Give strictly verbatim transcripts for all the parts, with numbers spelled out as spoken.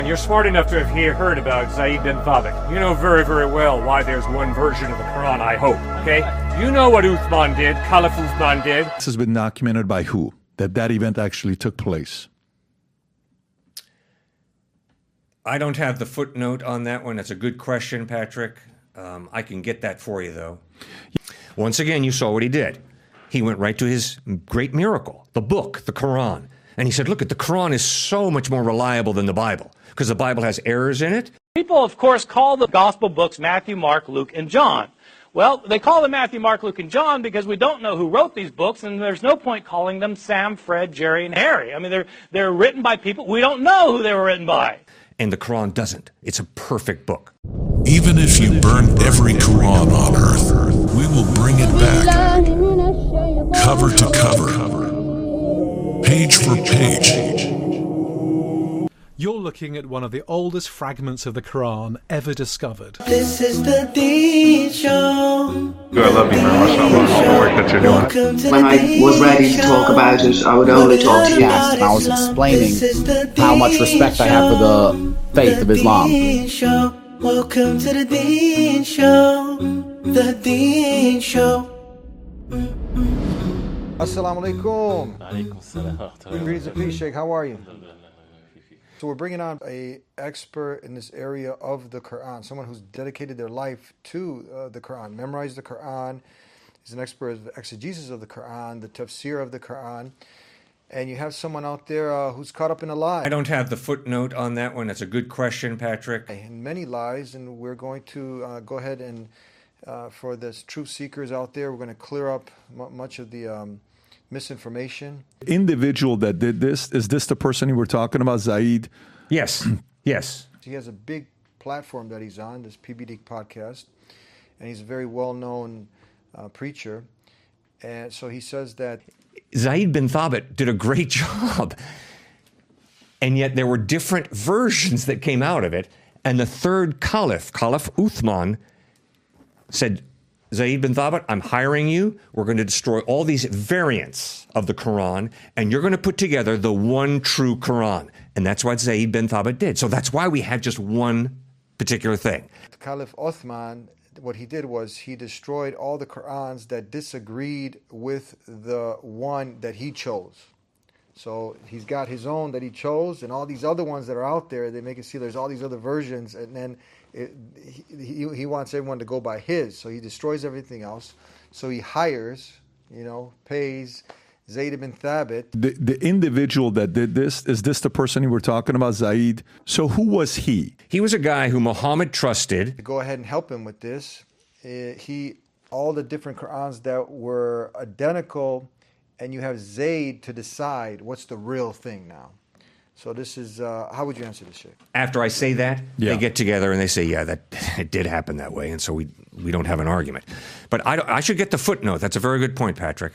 You're smart enough to have he- heard about Zayd bin Thabit. You know very, very well why there's one version of the Quran, I hope, okay? You know what Uthman did, Caliph Uthman did. This has been documented by who? That that event actually took place. I don't have the footnote on that one. That's a good question, Patrick. Um, I can get that for you, though. Once again, you saw what he did. He went right to his great miracle, the book, the Quran. And he said, look, the Quran is so much more reliable than the Bible because the Bible has errors in it. People, of course, call the gospel books Matthew, Mark, Luke, and John. Well, they call them Matthew, Mark, Luke, and John because we don't know who wrote these books, and there's no point calling them Sam, Fred, Jerry, and Harry. I mean, they're, they're written by people. We don't know who they were written by. And the Quran doesn't. It's a perfect book. Even if you burn every Quran on earth, we will bring it back, cover to cover, page for page. You're looking at one of the oldest fragments of the Quran ever discovered. This is the Deen Show. I love you very much, all the work that you're doing. When I was ready to talk about it, I would only talk to guests, and I was explaining how much respect I have for the faith of Islam. Welcome to the Deen Show. The Deen Show. Assalamu alaikum. Greetings and peace, Sheikh. How are you? So we're bringing on a expert in this area of the Quran, someone who's dedicated their life to uh, the Quran, memorized the Quran, is an expert of the exegesis of the Quran, the tafsir of the Quran, and you have someone out there uh, who's caught up in a lie. I don't have the footnote on that one. That's a good question, Patrick. And many lies, and we're going to uh, go ahead and, uh, for the truth seekers out there, we're going to clear up m- much of the um, misinformation. Individual that did this, is this the person you were talking about, Zayd? Yes, yes. He has a big platform that he's on, this P B D podcast, and he's a very well-known uh, preacher. And so he says that Zayd bin Thabit did a great job. And yet there were different versions that came out of it. And the third caliph, Caliph Uthman, said, Zayd bin Thabit, I'm hiring you. We're going to destroy all these variants of the Quran, and you're going to put together the one true Quran. And that's what Zayd bin Thabit did. So that's why we had just one particular thing. Caliph Uthman, what he did was he destroyed all the Qurans that disagreed with the one that he chose. So he's got his own that he chose, and all these other ones that are out there, they make it see there's all these other versions, and then it, he, he wants everyone to go by his. So he destroys everything else. So he hires, you know, pays Zayd bin Thabit. The, the individual that did this, is this the person you were talking about, Zayd? So who was he? He was a guy who Muhammad trusted. To go ahead and help him with this, uh, he all the different Qurans that were identical, and you have Zayd to decide what's the real thing now. So this is, uh, how would you answer this, Sheikh? After I say that, yeah. they get together and they say, yeah, that it did happen that way, and so we we don't have an argument. But I, I should get the footnote. That's a very good point, Patrick.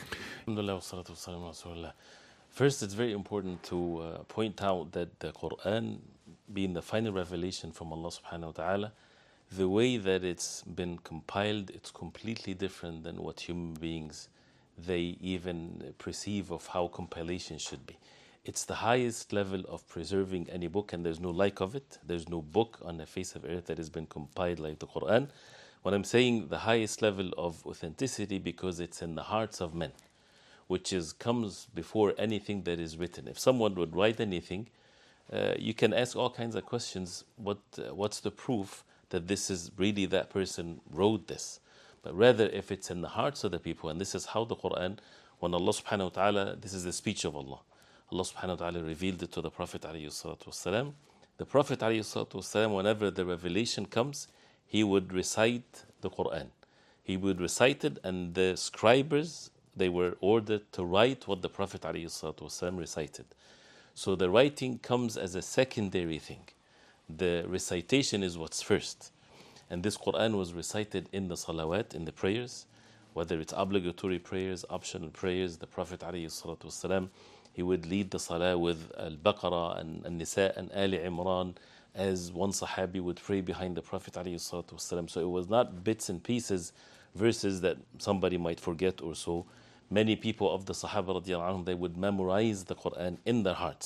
First, it's very important to uh, point out that the Quran, being the final revelation from Allah subhanahu wa ta'ala, the way that it's been compiled, it's completely different than what human beings, they even perceive of how compilation should be. It's the highest level of preserving any book, and there's no like of it. There's no book on the face of earth that has been compiled like the Quran. When I'm saying the highest level of authenticity, because it's in the hearts of men, which is comes before anything that is written. If someone would write anything, uh, you can ask all kinds of questions. What uh, what's the proof that this is really that person wrote this? But rather, if it's in the hearts of the people, and this is how the Quran, when Allah subhanahu wa ta'ala, this is the speech of Allah. Allah subhanahu wa ta'ala revealed it to the Prophet alayhi salatu wasalam. The Prophet alayhi salatu wasalam, whenever the revelation comes, he would recite the Quran. He would recite it, and the scribers, they were ordered to write what the Prophet alayhi salatu wasalam recited. So the writing comes as a secondary thing. The recitation is what's first. And this Quran was recited in the salawat, in the prayers, whether it's obligatory prayers, optional prayers. The Prophet alayhi salatu wasalam, he would lead the salah with Al-Baqarah and Al-Nisa and Ali Imran, as one Sahabi would pray behind the Prophet ﷺ. So it was not bits and pieces, verses that somebody might forget or so. Many people of the Sahaba radiallahu anhum, they would memorize the Quran in their hearts.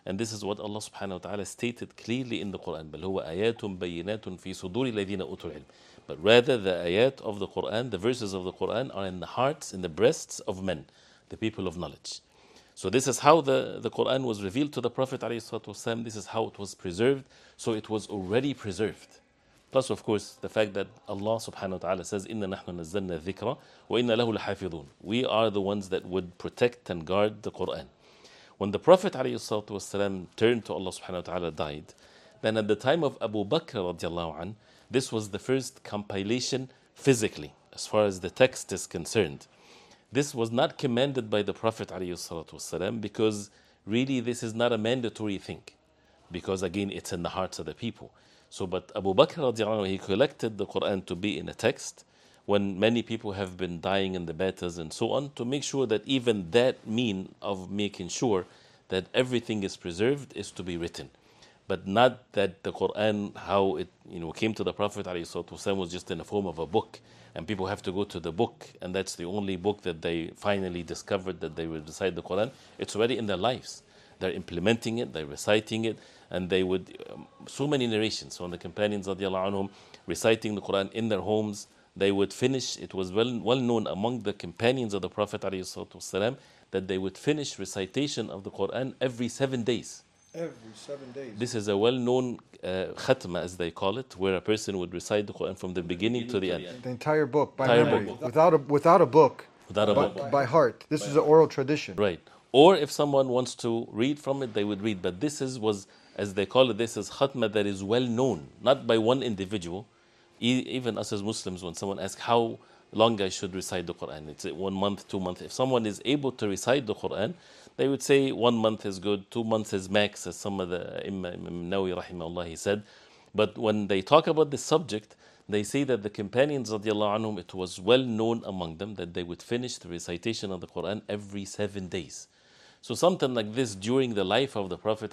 And this is what Allah subhanahu wa ta'ala stated clearly in the Quran. بَلْ هُوَ آيَاتٌ بَيِّنَاتٌ فِي صُدُورِ الَّذِينَ أُوتُوا الْعِلْمِ. But rather the ayat of the Quran, the verses of the Quran are in the hearts, in the breasts of men, the people of knowledge. So this is how the, the Quran was revealed to the Prophet ﷺ. This is how it was preserved. So it was already preserved. Plus, of course, the fact that Allah subhanahu wa ta'ala says, إِنَّا نَحْنُ نَزَّلْنَا الذِّكْرَ وَإِنَّا لَهُ لَحَافِظُونَ. We are the ones that would protect and guard the Quran. When the Prophet ﷺ turned to Allah subhanahu wa ta'ala, died, then at the time of Abu Bakr radiallahu anh, this was the first compilation physically, as far as the text is concerned. This was not commanded by the Prophet ﷺ because really this is not a mandatory thing. Because again, it's in the hearts of the people. So, but Abu Bakr radiallahu anh, he collected the Quran to be in a text when many people have been dying in the battles and so on, to make sure that even that mean of making sure that everything is preserved is to be written. But not that the Quran, how it you know came to the Prophet ﷺ, was just in the form of a book, and people have to go to the book, and that's the only book that they finally discovered that they would recite the Quran. It's already in their lives. They're implementing it, they're reciting it, and they would, um, so many narrations on the companions radiallahu anhum reciting the Quran in their homes. They would finish, it was well, well known among the companions of the Prophet ﷺ that they would finish recitation of the Quran every seven days. Every seven days. This is a well-known uh, khatma, as they call it, where a person would recite the Quran from the beginning to the end. The entire book by entire memory, book. without a without a book, Without a by, book. by heart. This is an oral tradition. Right. Or if someone wants to read from it, they would read. But this is was, as they call it, this is khatma that is well known, not by one individual. E- even us as Muslims, when someone asks how long I should recite the Quran, it's one month, two months. If someone is able to recite the Quran, they would say one month is good, two months is max, as some of the Imam Nawawi rahimahullah he said. But when they talk about this subject, they say that the companions radiallahu anhum, it was well known among them that they would finish the recitation of the Quran every seven days. So something like this during the life of the Prophet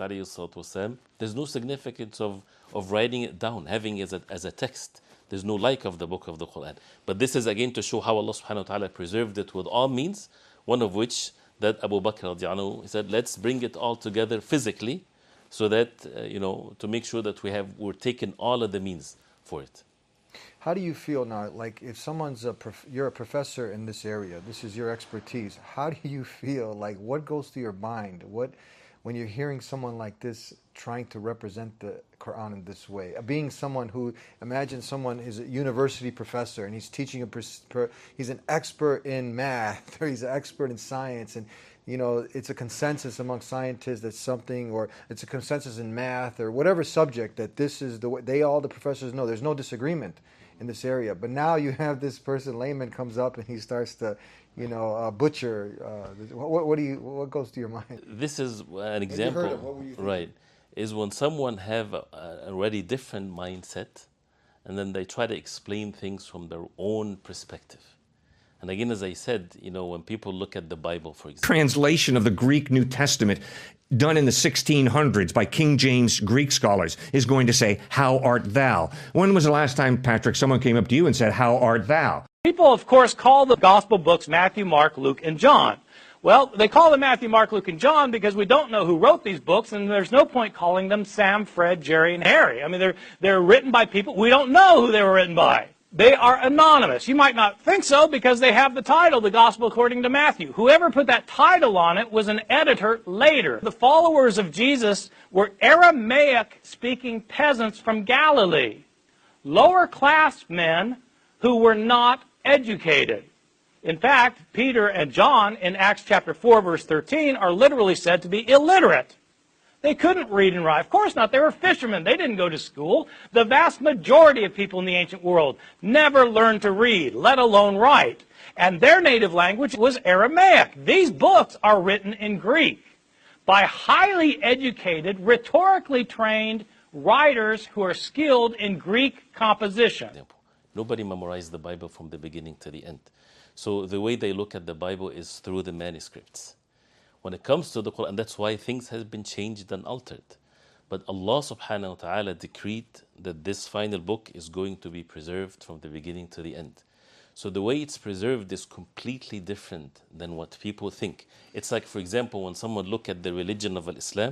ﷺ, there's no significance of, of writing it down, having it as a, as a text. There's no like of the book of the Quran. But this is again to show how Allah subhanahu wa ta'ala preserved it with all means, one of which that Abu Bakr radiallahu anhu, he said, let's bring it all together physically so that, uh, you know, to make sure that we have, we're taking all of the means for it. How do you feel now? Like if someone's a, prof- you're a professor in this area, this is your expertise. How do you feel? Like what goes through your mind? What, when you're hearing someone like this trying to represent the Quran in this way? Being someone who, imagine someone is a university professor and he's teaching a, pers- per, he's an expert in math or he's an expert in science, and you know, it's a consensus among scientists that something, or it's a consensus in math or whatever subject that this is the way, they all, the professors know, there's no disagreement in this area. But now you have this person, layman, comes up and he starts to, you know, uh, butcher. Uh, what, what do you, what goes through your mind? This is an example, heard it. What were you thinking? Right, is when someone have a, a already different mindset and then they try to explain things from their own perspective. And again, as I said, you know, when people look at the Bible, for example, translation of the Greek New Testament done in the sixteen hundreds by King James Greek scholars is going to say, how art thou? When was the last time, Patrick, someone came up to you and said, how art thou? People, of course, call the gospel books Matthew, Mark, Luke, and John. Well, they call them Matthew, Mark, Luke, and John because we don't know who wrote these books, and there's no point calling them Sam, Fred, Jerry, and Harry. I mean, they're, they're written by people. We don't know who they were written by. They are anonymous. You might not think so because they have the title, The Gospel According to Matthew. Whoever put that title on it was an editor later. The followers of Jesus were Aramaic-speaking peasants from Galilee, lower-class men who were not educated. In fact, Peter and John in Acts chapter four, verse thirteen, are literally said to be illiterate. They couldn't read and write. Of course not. They were fishermen. They didn't go to school. The vast majority of people in the ancient world never learned to read, let alone write. And their native language was Aramaic. These books are written in Greek by highly educated, rhetorically trained writers who are skilled in Greek composition. Nobody memorized the Bible from the beginning to the end. So the way they look at the Bible is through the manuscripts. When it comes to the Quran, that's why things have been changed and altered. But Allah subhanahu wa ta'ala decreed that this final book is going to be preserved from the beginning to the end. So the way it's preserved is completely different than what people think. It's like, for example, when someone look at the religion of Islam,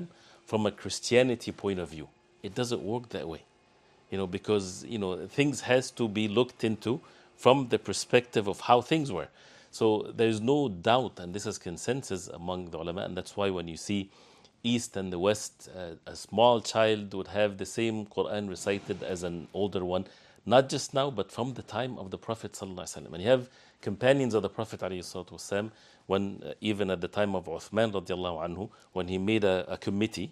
from a Christianity point of view. It doesn't work that way, you know, because, you know, things has to be looked into from the perspective of how things were. So there's no doubt, and this is consensus among the ulama, and that's why when you see East and the West, uh, a small child would have the same Quran recited as an older one, not just now, but from the time of the Prophet ﷺ. And you have companions of the Prophet ﷺ, when uh, even at the time of Uthman radiallahu anhu, when he made a, a committee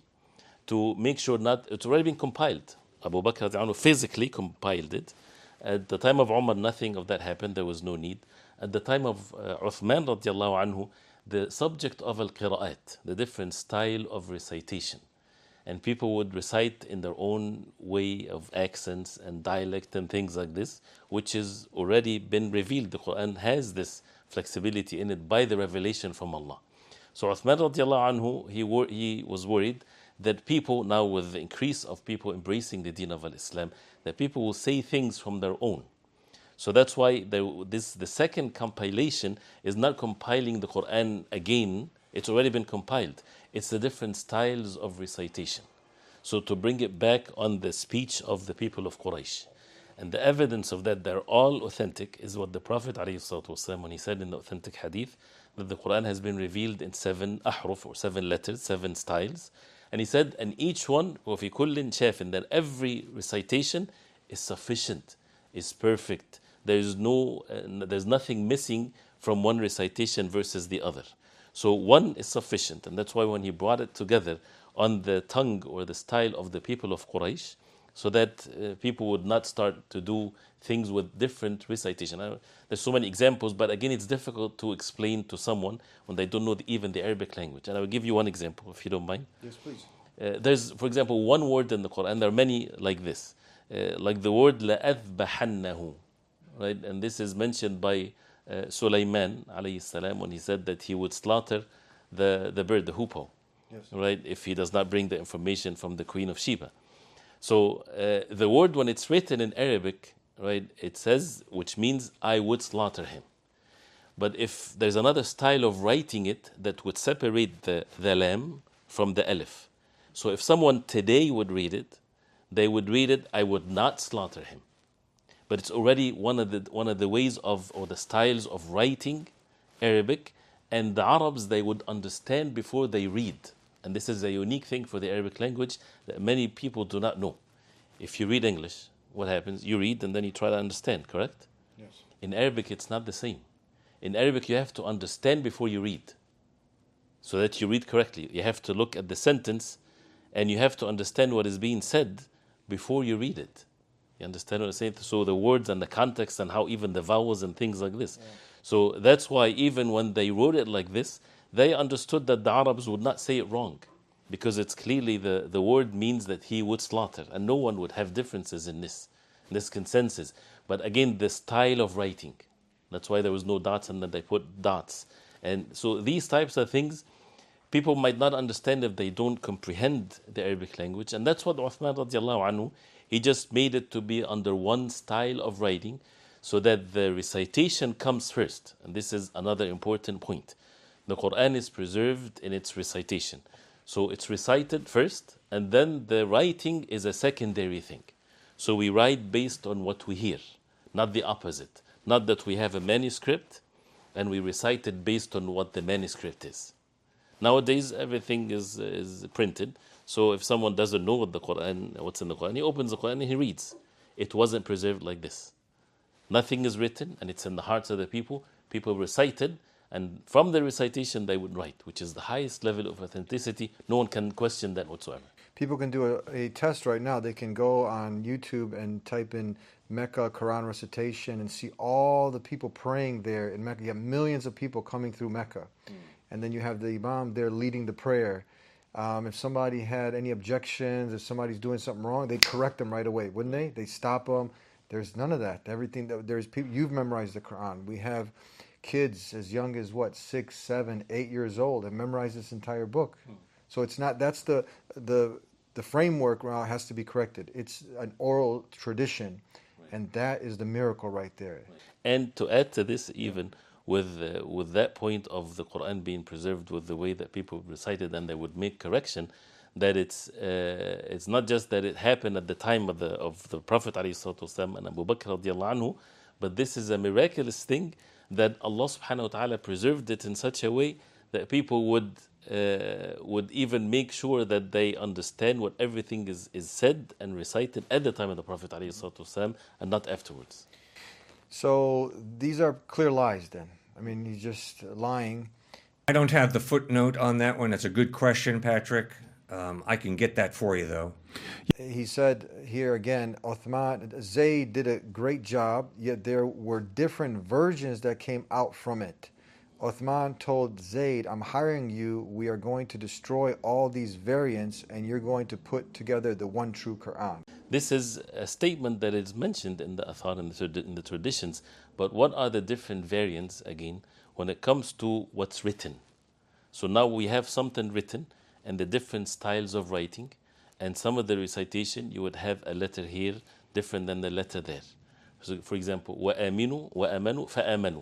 to make sure not, it's already been compiled. Abu Bakr radiallahu anhu physically compiled it. At the time of Umar, nothing of that happened. There was no need. At the time of uh, Uthman radiallahu anhu, the subject of al-qira'at, the different style of recitation. And people would recite in their own way of accents and dialect and things like this, which has already been revealed. The Quran has this flexibility in it by the revelation from Allah. So Uthman radiallahu anhu, he, wor- he was worried that people, now with the increase of people embracing the deen of al-Islam, that people will say things from their own. So that's why the, this the second compilation is not compiling the Quran again. It's already been compiled. It's the different styles of recitation. So to bring it back on the speech of the people of Quraysh. And the evidence of that, they're all authentic, is what the Prophet ﷺ, when he said in the authentic hadith, that the Quran has been revealed in seven ahruf, or seven letters, seven styles. And he said, and each one, وَفِي كُلٍّ شَافٍ, that every recitation is sufficient, is perfect. There is no, uh, there's nothing missing from one recitation versus the other. So one is sufficient, and that's why when he brought it together on the tongue or the style of the people of Quraysh, so that uh, people would not start to do things with different recitation. I, there's so many examples, but again, it's difficult to explain to someone when they don't know the, even the Arabic language. And I will give you one example, if you don't mind. Yes, please. Uh, there's, for example, one word in the Quran. There are many like this, uh, like the word لَأَذْبَحَنَّهُ, right? And this is mentioned by uh, Sulaiman alayhi salam when he said that he would slaughter the, the bird, the hoopoe, yes, right? If he does not bring the information from the Queen of Sheba. So uh, the word, when it's written in Arabic, right, it says, which means I would slaughter him. But if there's another style of writing it that would separate the, the lam from the alif. So if someone today would read it, they would read it, I would not slaughter him. But it's already one of the one of the ways of, or the styles of writing Arabic, and the Arabs, they would understand before they read. And this is a unique thing for the Arabic language that many people do not know. If you read English, what happens? You read and then you try to understand, correct? Yes. In Arabic, it's not the same. In Arabic, you have to understand before you read, so that you read correctly. You have to look at the sentence, and you have to understand what is being said before you read it. You understand what I'm saying? So the words and the context and how even the vowels and things like this. Yeah. So that's why even when they wrote it like this, they understood that the Arabs would not say it wrong, because it's clearly the, the word means that he would slaughter, and no one would have differences in this, this consensus. But again, the style of writing, that's why there was no dots and then they put dots. And so these types of things, people might not understand if they don't comprehend the Arabic language. And that's what Uthman radiallahu anhu, he just made it to be under one style of writing, so that the recitation comes first. And this is another important point. The Quran is preserved in its recitation. So it's recited first, and then the writing is a secondary thing. So we write based on what we hear, not the opposite. Not that we have a manuscript and we recite it based on what the manuscript is. Nowadays, everything is is printed. So if someone doesn't know what the Quran, what's in the Quran, he opens the Quran and he reads. It wasn't preserved like this. Nothing is written, and it's in the hearts of the people. People recited, and from the recitation they would write, which is the highest level of authenticity. No one can question that whatsoever. People can do a, a test right now. They can go on YouTube and type in Mecca Quran recitation and see all the people praying there in Mecca. You have millions of people coming through Mecca. Mm. And then you have the Imam there leading the prayer. Um, if somebody had any objections, if somebody's doing something wrong, they'd correct them right away, wouldn't they? They stop them. There's none of that. Everything that there's people. You've memorized the Quran. We have kids as young as what, six, seven, eight years old, and memorize this entire book. Hmm. So it's not. That's the the the framework has to be corrected. It's an oral tradition, right, and that is the miracle right there. Right. And to add to this, even with uh, with that point of the Quran being preserved with the way that people recited and they would make correction, that it's uh, it's not just that it happened at the time of the of the Prophet ﷺ and Abu Bakr radiallahu anhu, but this is a miraculous thing that Allah subhanahu wa ta'ala preserved it in such a way that people would uh, would even make sure that they understand what everything is, is said and recited at the time of the Prophet ﷺ and not afterwards. So these are clear lies then. I mean, he's just lying. I don't have the footnote on that one. That's a good question, Patrick. Um, I can get that for you, though. He said here again, Uthman, Zayd did a great job, yet there were different versions that came out from it. Uthman told Zayd, I'm hiring you, we are going to destroy all these variants, and you're going to put together the one true Quran. This is a statement that is mentioned in the Athar and the, in the traditions, but what are the different variants, again, when it comes to what's written? So now we have something written, and the different styles of writing, and some of the recitation, you would have a letter here different than the letter there. So, for example, وَآمِنُوا وَآمَنُوا فَآمَنُوا.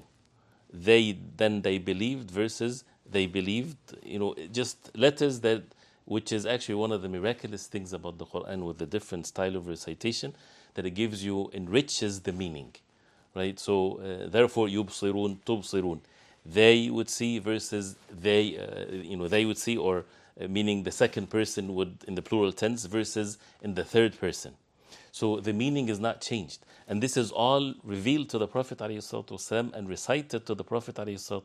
They, then they believed versus they believed, you know, just letters that, which is actually one of the miraculous things about the Quran with the different style of recitation, that it gives you, enriches the meaning, right? So, uh, therefore, يُبْصِرُونَ تُبْصِرُونَ. They would see versus they, uh, you know, they would see, or uh, meaning the second person would in the plural tense versus in the third person. So the meaning is not changed. And this is all revealed to the Prophet ﷺ and recited to the Prophet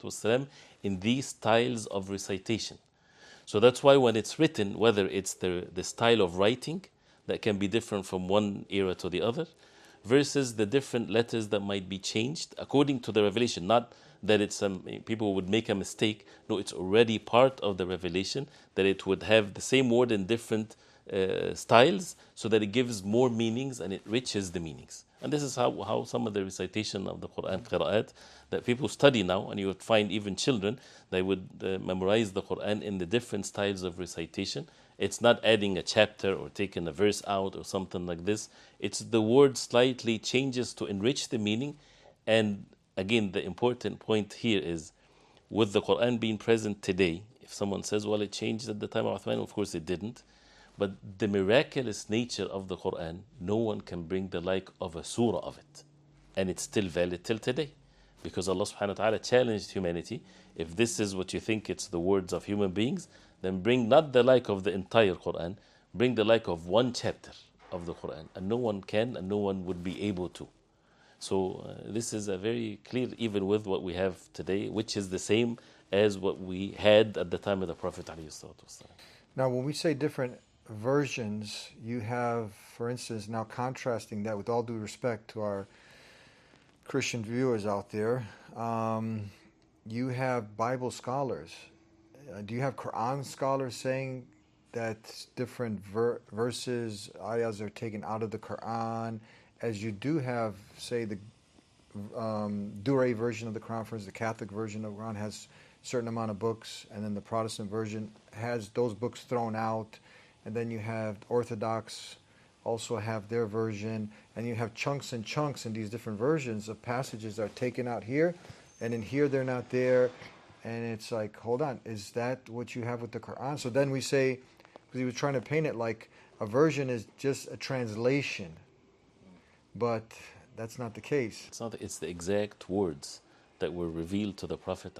ﷺ in these styles of recitation. So that's why when it's written, whether it's the, the style of writing that can be different from one era to the other, versus the different letters that might be changed according to the revelation, not that it's um, people would make a mistake. No, it's already part of the revelation that it would have the same word in different uh, styles, so that it gives more meanings and it enriches the meanings. And this is how, how some of the recitation of the Quran, qira'at, that people study now, and you would find even children, they would uh, memorize the Quran in the different styles of recitation. It's not adding a chapter or taking a verse out or something like this. It's the word slightly changes to enrich the meaning. And again, the important point here is, with the Quran being present today, if someone says, well, it changed at the time of Uthman, of course it didn't. But the miraculous nature of the Quran, no one can bring the like of a surah of it. And it's still valid till today. Because Allah subhanahu wa ta'ala challenged humanity, if this is what you think it's the words of human beings, then bring not the like of the entire Quran, bring the like of one chapter of the Quran. And no one can, and no one would be able to. So uh, this is a very clear, even with what we have today, which is the same as what we had at the time of the Prophet ﷺ. Now, when we say different versions, you have, for instance, now contrasting that, with all due respect to our Christian viewers out there, um, you have Bible scholars. Uh, do you have Quran scholars saying that different ver- verses, ayahs are taken out of the Quran, as you do have, say, the um, Duré version of the Quran, for instance, the Catholic version of the Quran has a certain amount of books, and then the Protestant version has those books thrown out. And then you have Orthodox also have their version, and you have chunks and chunks in these different versions of passages that are taken out here, and in here they're not there, and it's like, hold on, is that what you have with the Quran? So then we say, because he was trying to paint it like a version is just a translation, but that's not the case. It's not. It's the exact words that were revealed to the Prophet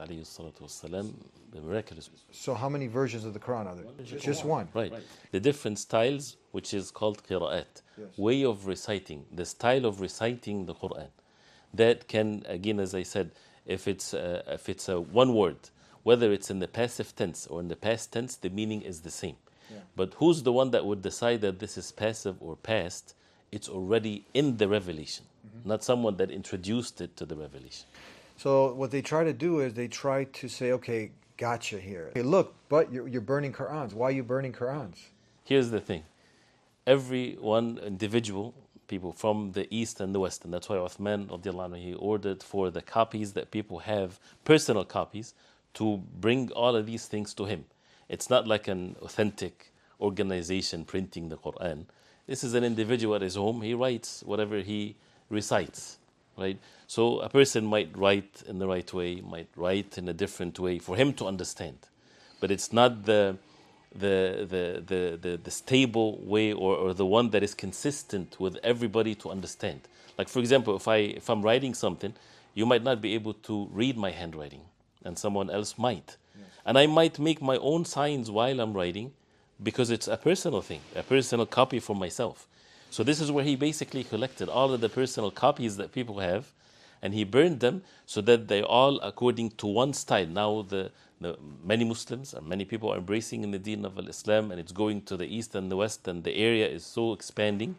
ﷺ, the miraculous. So how many versions of the Quran are there? Just, Just one. one. Right. right. The different styles, which is called qira'at, yes. way of reciting, the style of reciting the Quran. That can, again, as I said, if it's uh, if it's a one word, whether it's in the passive tense or in the past tense, the meaning is the same. Yeah. But who's the one that would decide that this is passive or past? It's already in the revelation, mm-hmm. not someone that introduced it to the revelation. So what they try to do is they try to say, okay, gotcha here. Hey, look, but you're, you're burning Qur'ans. Why are you burning Qur'ans? Here's the thing. Every one individual, people from the East and the West, and that's why Uthman, radiallahu anhu, he ordered for the copies that people have, personal copies, to bring all of these things to him. It's not like an authentic organization printing the Qur'an. This is an individual at his home. He writes whatever he recites. Right? So a person might write in the right way, might write in a different way for him to understand. But it's not the the, the, the, the, the stable way or, or the one that is consistent with everybody to understand. Like, for example, if, I, if I'm writing something, you might not be able to read my handwriting, and someone else might. Yes. And I might make my own signs while I'm writing because it's a personal thing, a personal copy for myself. So this is where he basically collected all of the personal copies that people have, and he burned them so that they all according to one style. Now the, the many Muslims and many people are embracing in the deen of Islam, and it's going to the east and the west, and the area is so expanding.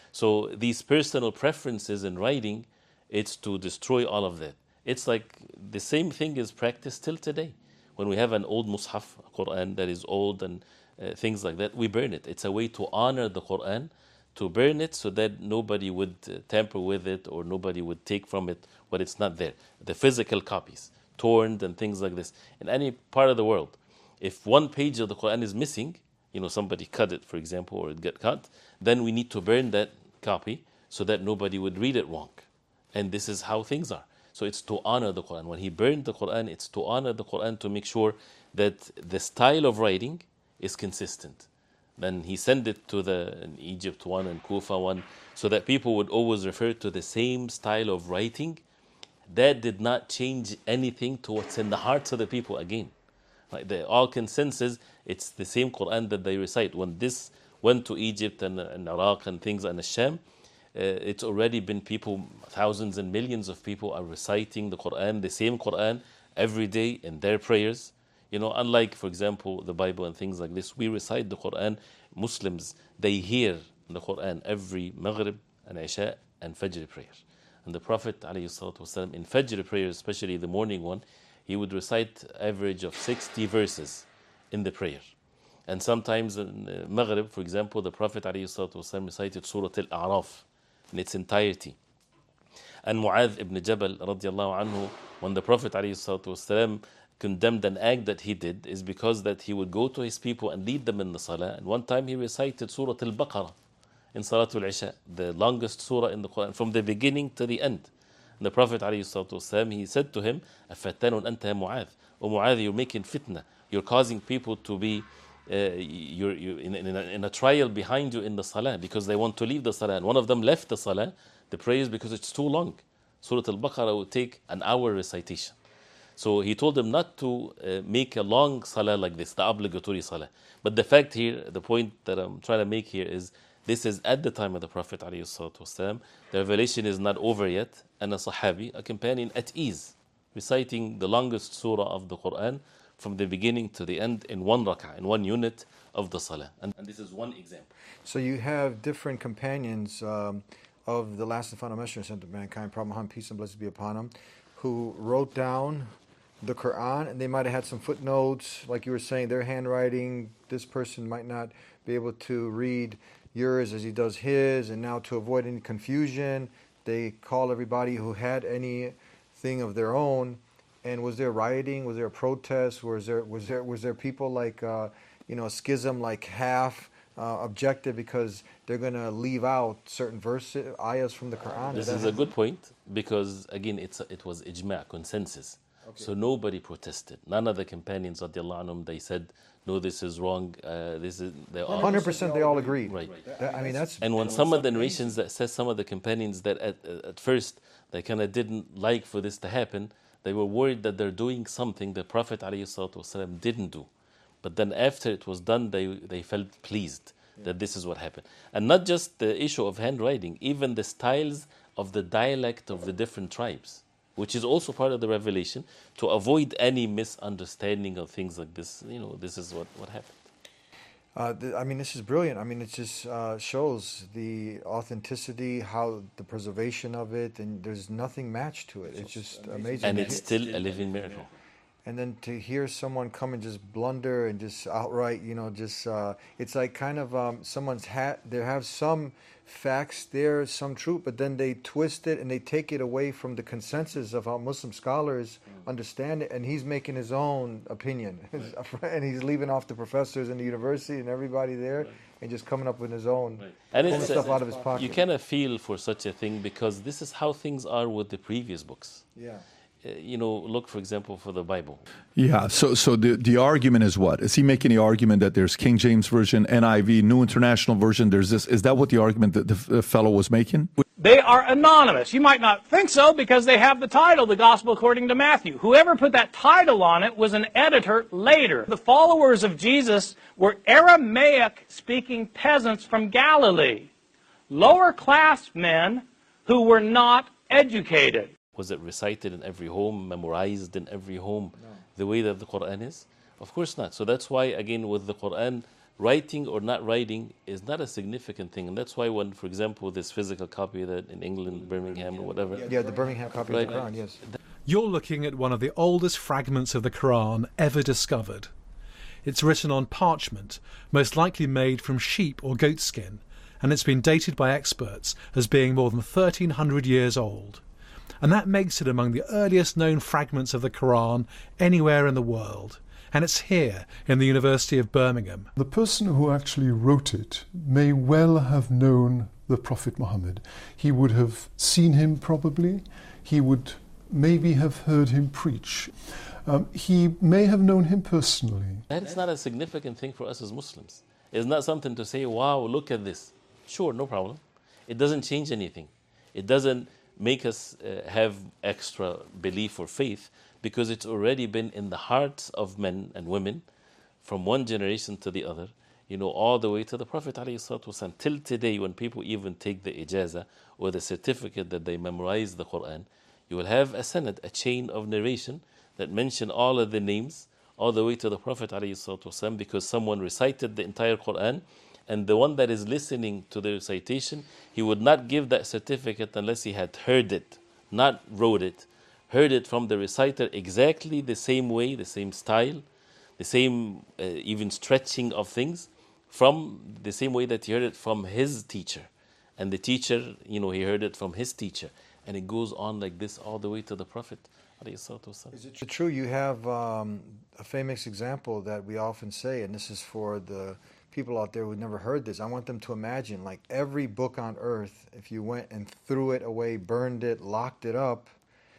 So these personal preferences in writing, it's to destroy all of that. It's like the same thing is practiced till today. When we have an old Mus'haf, Quran that is old and uh, things like that, we burn it. It's a way to honor the Quran, to burn it so that nobody would uh, tamper with it or nobody would take from it what it's not there. The physical copies, torn and things like this. In any part of the world, if one page of the Quran is missing, you know, somebody cut it, for example, or it got cut, then we need to burn that copy so that nobody would read it wrong. And this is how things are. So it's to honor the Quran. When he burned the Quran, it's to honor the Quran, to make sure that the style of writing is consistent. Then he sent it to the in Egypt one and Kufa one, so that people would always refer to the same style of writing. That did not change anything to what's in the hearts of the people again. Like the all consensus, it's the same Quran that they recite. When this went to Egypt and, and Iraq and things and Sham, uh, it's already been people, thousands and millions of people are reciting the Quran, the same Quran, every day in their prayers. You know, unlike, for example, the Bible and things like this, we recite the Quran. Muslims, they hear the Quran every Maghrib and Isha and Fajr prayer. And the Prophet ﷺ, in Fajr prayer, especially the morning one, he would recite average of sixty verses in the prayer. And sometimes in Maghrib, for example, the Prophet ﷺ recited Surah Al-A'raf in its entirety. And Mu'adh ibn Jabal radiallahu anhu, when the Prophet ﷺ condemned an act that he did, is because that he would go to his people and lead them in the salah. And one time he recited Surah Al-Baqarah in Salatul Isha, the longest surah in the Quran, from the beginning to the end. And the Prophet ﷺ, he said to him, أَفَتَّنٌ أَنْتَ يَا مُعَاذ? O Mu'adh, you're making fitna. You're causing people to be uh, you're, you're in, in, a, in a trial behind you in the salah because they want to leave the salah. And one of them left the salah, the prayers, because it's too long. Surah Al-Baqarah would take an hour recitation. So he told them not to uh, make a long salah like this, the obligatory salah. But the fact here, the point that I'm trying to make here is, this is at the time of the Prophet ﷺ. The revelation is not over yet, and a Sahabi, a companion at ease, reciting the longest surah of the Quran from the beginning to the end in one rak'ah, in one unit of the salah. And, and this is one example. So you have different companions um, of the last and final messenger sent to mankind, Prophet Muhammad, peace and blessings be upon him, who wrote down the Quran, and they might have had some footnotes, like you were saying, their handwriting, this person might not be able to read yours as he does his, and now to avoid any confusion, they call everybody who had anything of their own. And was there rioting? Was there a protest? Was there was there was there people like uh, you know, schism, like half uh, objected because they're going to leave out certain verses, ayahs from the Quran? This is a good point, because again, it's a, it was ijma', consensus. Okay. So nobody protested. None of the companions radiallahu anhum, they said, no, this is wrong. Uh, this is they all one hundred percent they all agreed. Right. That, I mean, that's and when some of the narrations that says some of the companions that at, at first they kind of didn't like for this to happen, they were worried that they're doing something the Prophet ﷺ didn't do. But then after it was done, they, they felt pleased that this is what happened. And not just the issue of handwriting, even the styles of the dialect of the different tribes, which is also part of the revelation, to avoid any misunderstanding of things like this. You know, this is what, what happened. Uh, th- I mean, this is brilliant. I mean, it just uh, shows the authenticity, how the preservation of it, and there's nothing matched to it. It's just amazing. And it's still a living miracle. And then to hear someone come and just blunder and just outright, you know, just, uh, it's like kind of um, someone's hat, they have some facts there, some truth, but then they twist it and they take it away from the consensus of how Muslim scholars understand it, and he's making his own opinion. Right. And he's leaving off the professors in the university and everybody there, right, and just coming up with his own, right, and it's stuff a, out of his pocket. You cannot feel for such a thing, because this is how things are with the previous books. Yeah. uh, you know, look, for example, for the Bible. Yeah, so so the, the argument is what? Is he making the argument that there's King James Version, N I V, New International Version, there's this? Is that what the argument that the, the fellow was making? They are anonymous. You might not think so because they have the title, The Gospel According to Matthew. Whoever put that title on it was an editor later. The followers of Jesus were Aramaic-speaking peasants from Galilee, lower-class men who were not educated. Was it recited in every home, memorized in every home, no. the way that the Quran is? Of course not. So that's why, again, with the Quran, writing or not writing is not a significant thing. And that's why when, for example, this physical copy that in England, Birmingham or whatever. Yeah, the Birmingham copy right. of the Quran, yes. You're looking at one of the oldest fragments of the Quran ever discovered. It's written on parchment, most likely made from sheep or goat skin, and it's been dated by experts as being more than thirteen hundred years old. And that makes it among the earliest known fragments of the Quran anywhere in the world. And it's here, in the University of Birmingham. The person who actually wrote it may well have known the Prophet Muhammad. He would have seen him probably. He would maybe have heard him preach. Um, he may have known him personally. That's not a significant thing for us as Muslims. It's not something to say, wow, look at this. Sure, no problem. It doesn't change anything. It doesn't make us uh, have extra belief or faith, because it's already been in the hearts of men and women from one generation to the other, you know, all the way to the Prophet ﷺ. Till today, when people even take the ijazah or the certificate that they memorize the Quran, you will have a sanad, a chain of narration that mention all of the names all the way to the Prophet ﷺ, because someone recited the entire Quran, and the one that is listening to the recitation, he would not give that certificate unless he had heard it, not wrote it. Heard it from the reciter exactly the same way, the same style, the same uh, even stretching of things, from the same way that he heard it from his teacher. And the teacher, you know, he heard it from his teacher. And it goes on like this all the way to the Prophet. Is it true? You have um, a famous example that we often say, and this is for the people out there who've never heard this. I want them to imagine, like, every book on earth, if you went and threw it away, burned it, locked it up,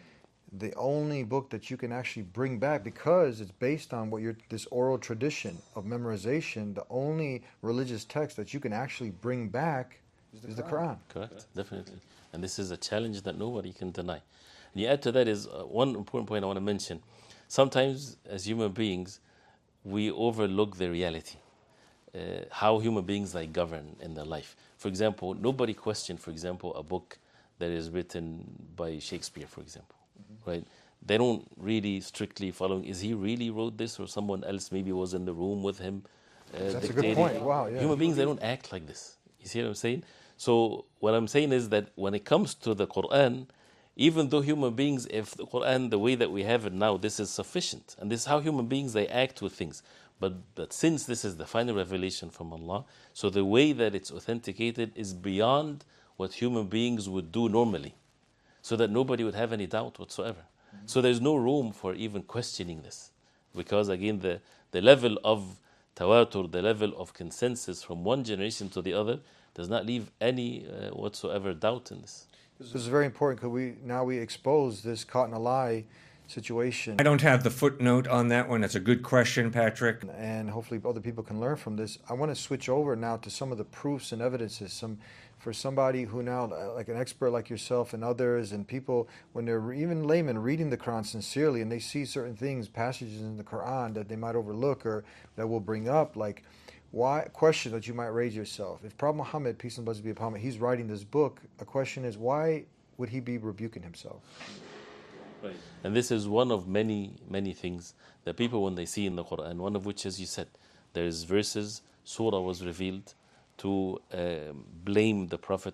the only book that you can actually bring back, because it's based on what you're, this oral tradition of memorization, the only religious text that you can actually bring back is the, is the Quran. Correct, definitely. And this is a challenge that nobody can deny. And you add to that is uh, one important point I want to mention. Sometimes, as human beings, we overlook the reality, uh, how human beings like govern in their life. For example, nobody questioned, for example, a book that is written by Shakespeare, for example. Right? They don't really strictly following, is he really wrote this, or someone else maybe was in the room with him uh, That's dictating. a good point. Wow, yeah. Human beings, they don't act like this. You see what I'm saying? So what I'm saying is that when it comes to the Quran, even though human beings, if the Quran, the way that we have it now, this is sufficient. And this is how human beings, they act with things. But, but since this is the final revelation from Allah, so the way that it's authenticated is beyond what human beings would do normally, so that nobody would have any doubt whatsoever. Mm-hmm. So there's no room for even questioning this. Because again, the, the level of tawatur, the level of consensus from one generation to the other, does not leave any uh, whatsoever doubt in this. This is very important, because we now we expose this caught in a lie situation. I don't have the footnote on that one. That's a good question, Patrick. And hopefully other people can learn from this. I want to switch over now to some of the proofs and evidences. Some for somebody who now, like an expert like yourself and others, and people, when they're even laymen reading the Quran sincerely, and they see certain things, passages in the Quran that they might overlook or that will bring up, like, why, question that you might raise yourself. If Prophet Muhammad, peace and blessings be upon him, he's writing this book, a question is, why would he be rebuking himself? Right. And this is one of many, many things that people, when they see in the Quran, one of which, as you said, there's verses, surah was revealed to uh, blame the Prophet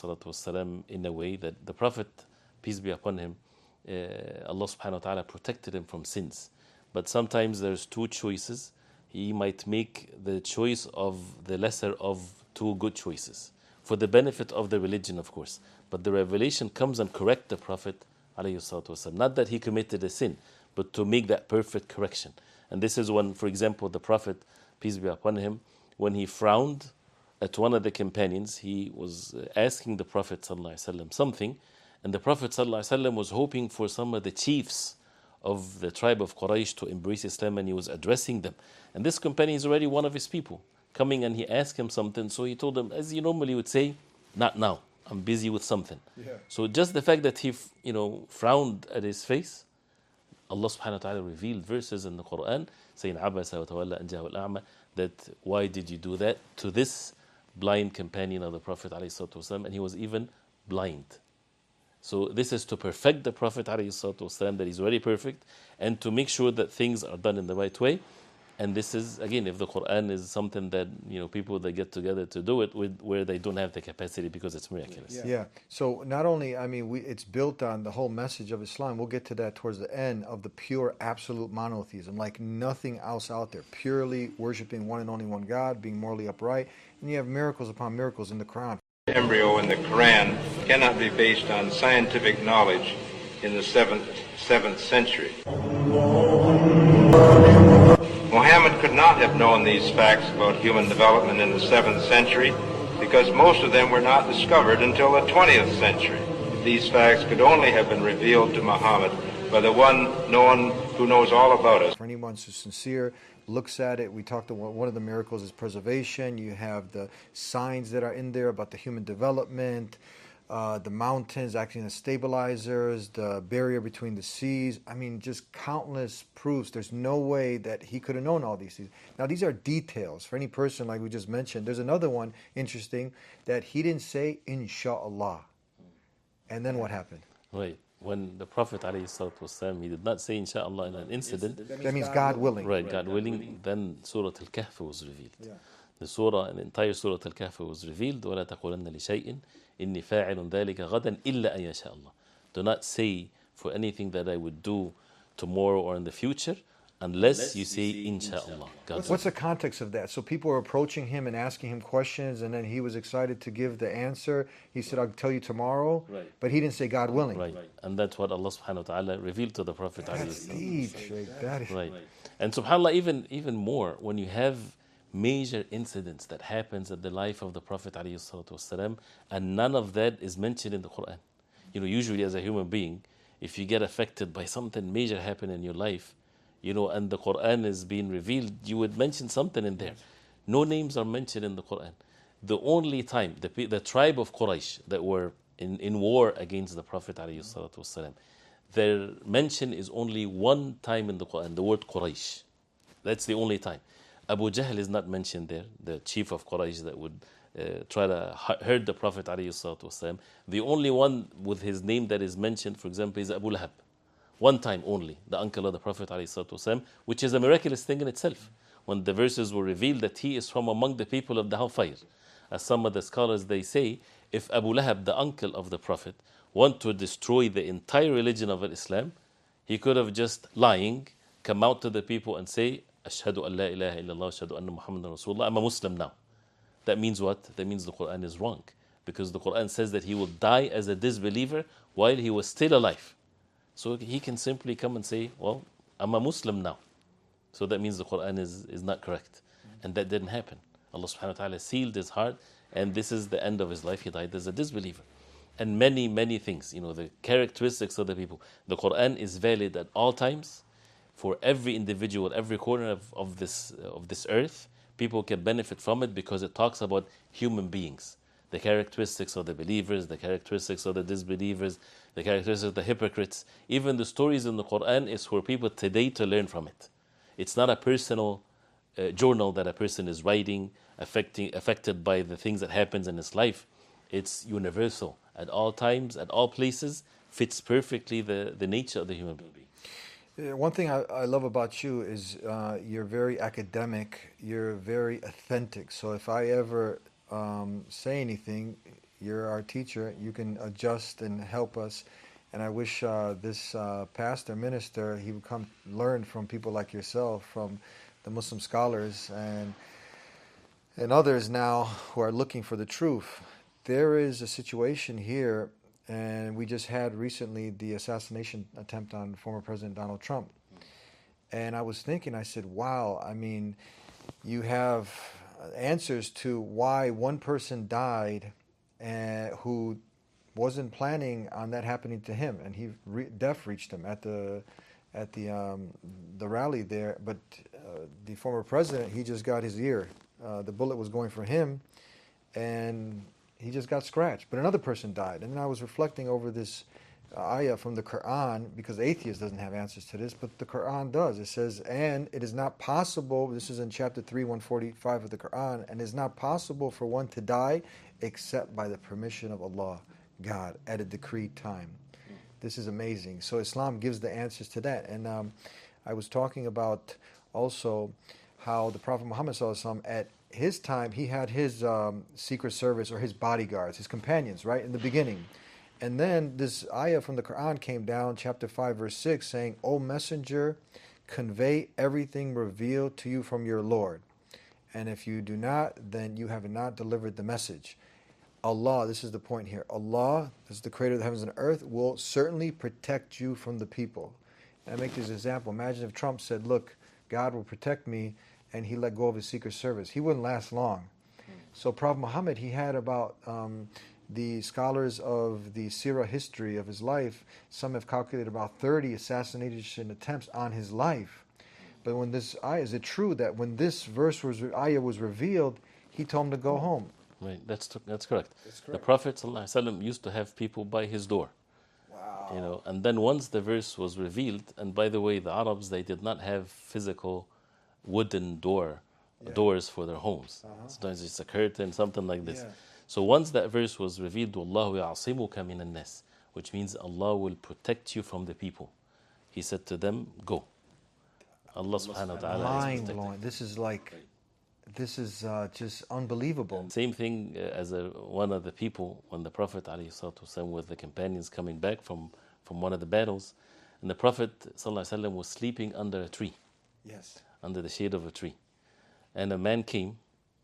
ﷺ in a way that the Prophet, peace be upon him, uh, Allah subhanahu wa ta'ala protected him from sins. But sometimes there's two choices. He might make the choice of the lesser of two good choices, for the benefit of the religion, of course. But the revelation comes and correct the Prophet ﷺ. Not that he committed a sin, but to make that perfect correction. And this is when, for example, the Prophet, peace be upon him, when he frowned at one of the companions, he was asking the Prophet ﷺ something, And the Prophet ﷺ was hoping for some of the chiefs of the tribe of Quraysh to embrace Islam, and he was addressing them. And this companion is already one of his people, coming and he asked him something. So he told him, as he normally would say, not now, I'm busy with something. Yeah. So just the fact that he you know, frowned at his face, Allah subhanahu wa ta'ala revealed verses in the Quran saying, Abasa wa tawalla an ja'ahu al-a'ma, that why did you do that to this blind companion of the Prophet ﷺ, and he was even blind. So this is to perfect the Prophet ﷺ, that he's already perfect, and to make sure that things are done in the right way. And this is, again, if the Quran is something that, you know, people that get together to do it with, where they don't have the capacity because it's miraculous. Yeah. yeah. So not only, I mean, we, it's built on the whole message of Islam. We'll get to that towards the end, of the pure absolute monotheism, like nothing else out there, purely worshiping one and only one God, being morally upright. And you have miracles upon miracles in the Quran. The embryo in the Quran cannot be based on scientific knowledge in the seventh, seventh century. Muhammad could not have known these facts about human development in the seventh century because most of them were not discovered until the twentieth century. These facts could only have been revealed to Muhammad by the one known who knows all about us. For anyone who's sincere, looks at it, we talked about one of the miracles is preservation. You have the signs that are in there about the human development, uh, the mountains acting as stabilizers, the barrier between the seas. I mean, just countless proofs. There's no way that he could have known all these things. Now, these are details for any person, like we just mentioned. There's another one, interesting, that he didn't say, Insha'Allah. And then what happened? Right. When the Prophet ﷺ, he did not say Insha'Allah in an incident. That means God willing. Right, God willing. Then Surah Al-Kahf was revealed. Yeah. The surah, the entire Surah Al-Kahf was revealed. وَلَا تَقُولَنَّ لِشَيْءٍ إِنِّي فَاعِلٌ ذَلِكَ غَدًا إِلَّا أَن يَشَاءَ اللَّهُ. Do not say for anything that I would do tomorrow or in the future, unless you say Insha'Allah. What's, what's the context of that? So people were approaching him and asking him questions, and then he was excited to give the answer. He said, I'll tell you tomorrow. Right. But he didn't say God willing. Right. Right. And that's what Allah subhanahu wa ta'ala revealed to the Prophet. That's deep, Sheikh. That is right. And subhanAllah, even, even more, when you have major incidents that happens in the life of the Prophet ﷺ, and none of that is mentioned in the Quran. You know, usually as a human being, if you get affected by something major happen in your life, you know, and the Quran is being revealed, you would mention something in there. No names are mentioned in the Quran. The only time, the, the tribe of Quraysh that were in, in war against the Prophet ﷺ, their mention is only one time in the Quran, the word Quraysh. That's the only time. Abu Jahl is not mentioned there, the chief of Quraysh that would uh, try to hurt the Prophet ﷺ. The only one with his name that is mentioned, for example, is Abu Lahab. One time only, the uncle of the Prophet ﷺ, which is a miraculous thing in itself. When the verses were revealed that he is from among the people of the hellfire. As some of the scholars, they say, if Abu Lahab, the uncle of the Prophet, want to destroy the entire religion of Islam, he could have just lying, come out to the people and say, Ashhadu an la ilaha illallah, ashhadu anna Muhammadan Rasulullah, I'm a Muslim now. That means what? That means the Quran is wrong. Because the Quran says that he will die as a disbeliever while he was still alive. So he can simply come and say, well, I'm a Muslim now. So that means the Quran is, is not correct. And that didn't happen. Allah subhanahu wa ta'ala sealed his heart, and this is the end of his life. He died as a disbeliever. And many, many things, you know, the characteristics of the people. The Quran is valid at all times for every individual, every corner of, of this of this earth. People can benefit from it because it talks about human beings. The characteristics of the believers, the characteristics of the disbelievers, the characteristics of the hypocrites. Even the stories in the Quran is for people today to learn from it. It's not a personal uh, journal that a person is writing, affecting, affected by the things that happens in his life. It's universal. At all times, at all places, fits perfectly the, the nature of the human being. Yeah, one thing I, I love about you is uh, you're very academic, you're very authentic. So if I ever um, say anything, you're our teacher, you can adjust and help us. And I wish uh, this uh, pastor, minister, he would come learn from people like yourself, from the Muslim scholars and and others now who are looking for the truth. There is a situation here, and we just had recently the assassination attempt on former President Donald Trump. And I was thinking, I said, wow, I mean, you have answers to why one person died uh, who wasn't planning on that happening to him, and he re- death reached him at the at the um, the rally there. But uh, the former president, he just got his ear. Uh, the bullet was going for him, and he just got scratched. But another person died, and then I was reflecting over this ayah from the Quran, because the atheist doesn't have answers to this, but the Quran does. It says, and it is not possible, this is in chapter three, one forty-five of the Quran, and it is not possible for one to die except by the permission of Allah, God, at a decreed time. This is amazing. So Islam gives the answers to that. And um, I was talking about also how the Prophet Muhammad sallallahu alaihi wasallam, at his time, he had his um, secret service or his bodyguards, his companions, right, in the beginning. And then this ayah from the Quran came down, chapter five, verse six, saying, O messenger, convey everything revealed to you from your Lord. And if you do not, then you have not delivered the message. Allah, this is the point here, Allah, this is the creator of the heavens and earth, will certainly protect you from the people. And I make this example. Imagine if Trump said, look, God will protect me, and he let go of his secret service. He wouldn't last long. So Prophet Muhammad, he had about... Um, the scholars of the Sirah history of his life, some have calculated about thirty assassination attempts on his life. But when this ayah, is it true that when this verse was ayah was revealed, he told him to go home? Right, that's that's correct. That's correct. The Prophet ﷺ used to have people by his door. Wow. You know, and then once the verse was revealed, and by the way, the Arabs, they did not have physical wooden door yeah. doors for their homes. Uh-huh. Sometimes it's a curtain, something like this. Yeah. So once that verse was revealed, Wallahu ya'asimuka minan nas, which means Allah will protect you from the people. He said to them, go. Allah subhanahu wa ta'ala Mind is blowing. This is like, this is uh, just unbelievable. Same thing uh, as a, one of the people, when the Prophet ﷺ with the companions coming back from, from one of the battles, and the Prophet ﷺ was sleeping under a tree. Yes. Under the shade of a tree. And a man came,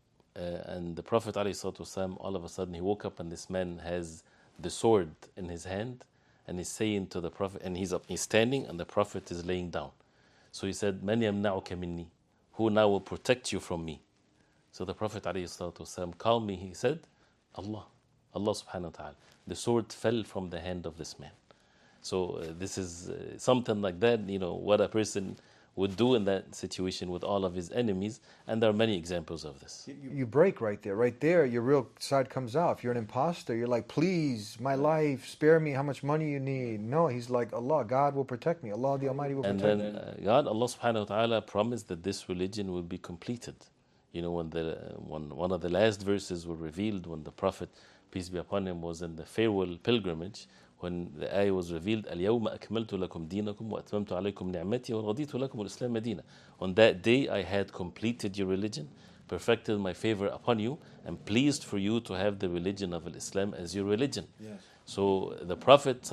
Uh, and the Prophet ﷺ, all of a sudden he woke up, and this man has the sword in his hand, and he's saying to the Prophet, and he's up, he's standing, and the Prophet is laying down. So he said, "Man yamna'uka minni?" Who now will protect you from me? So the Prophet ﷺ called me. He said, Allah, Allah subhanahu wa ta'ala. The sword fell from the hand of this man. So uh, this is uh, something like that. You know what a person would do in that situation with all of his enemies, and there are many examples of this. You, you break right there. Right there, your real side comes out. If you're an imposter, you're like, please, my life, spare me how much money you need. No, he's like, Allah, God will protect me. Allah the Almighty will and protect then, me. Uh, God, Allah subhanahu wa ta'ala promised that this religion will be completed. You know, when, the, uh, when one of the last verses were revealed, when the Prophet, peace be upon him, was in the farewell pilgrimage, when the ayah was revealed, اليوم أكملت لكم دينكم وأتممت عليكم نعمتي ورضيت لكم الإسلام دينا. On that day I had completed your religion, perfected my favor upon you, and pleased for you to have the religion of Islam as your religion. Yes. So the Prophet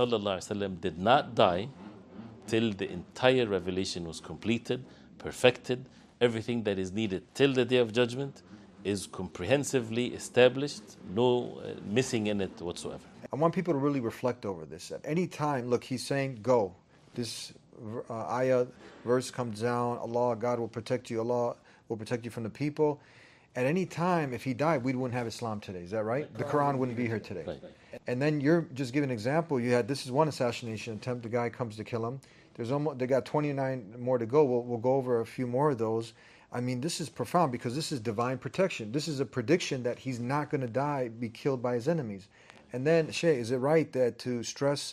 ﷺ did not die till the entire revelation was completed, perfected, everything that is needed till the day of judgment is comprehensively established, no uh, missing in it whatsoever. I want people to really reflect over this. At any time, look, he's saying, go. This uh, ayah verse comes down, Allah, God will protect you, Allah will protect you from the people. At any time, if he died, we wouldn't have Islam today. Is that right? The Quran wouldn't be here today. Right. And then you're just giving an example. You had, this is one assassination attempt. The guy comes to kill him. There's almost, they got twenty-nine more to go. We'll, we'll go over a few more of those. I mean, this is profound because this is divine protection. This is a prediction that he's not going to die, be killed by his enemies. And then, Shay, is it right that to stress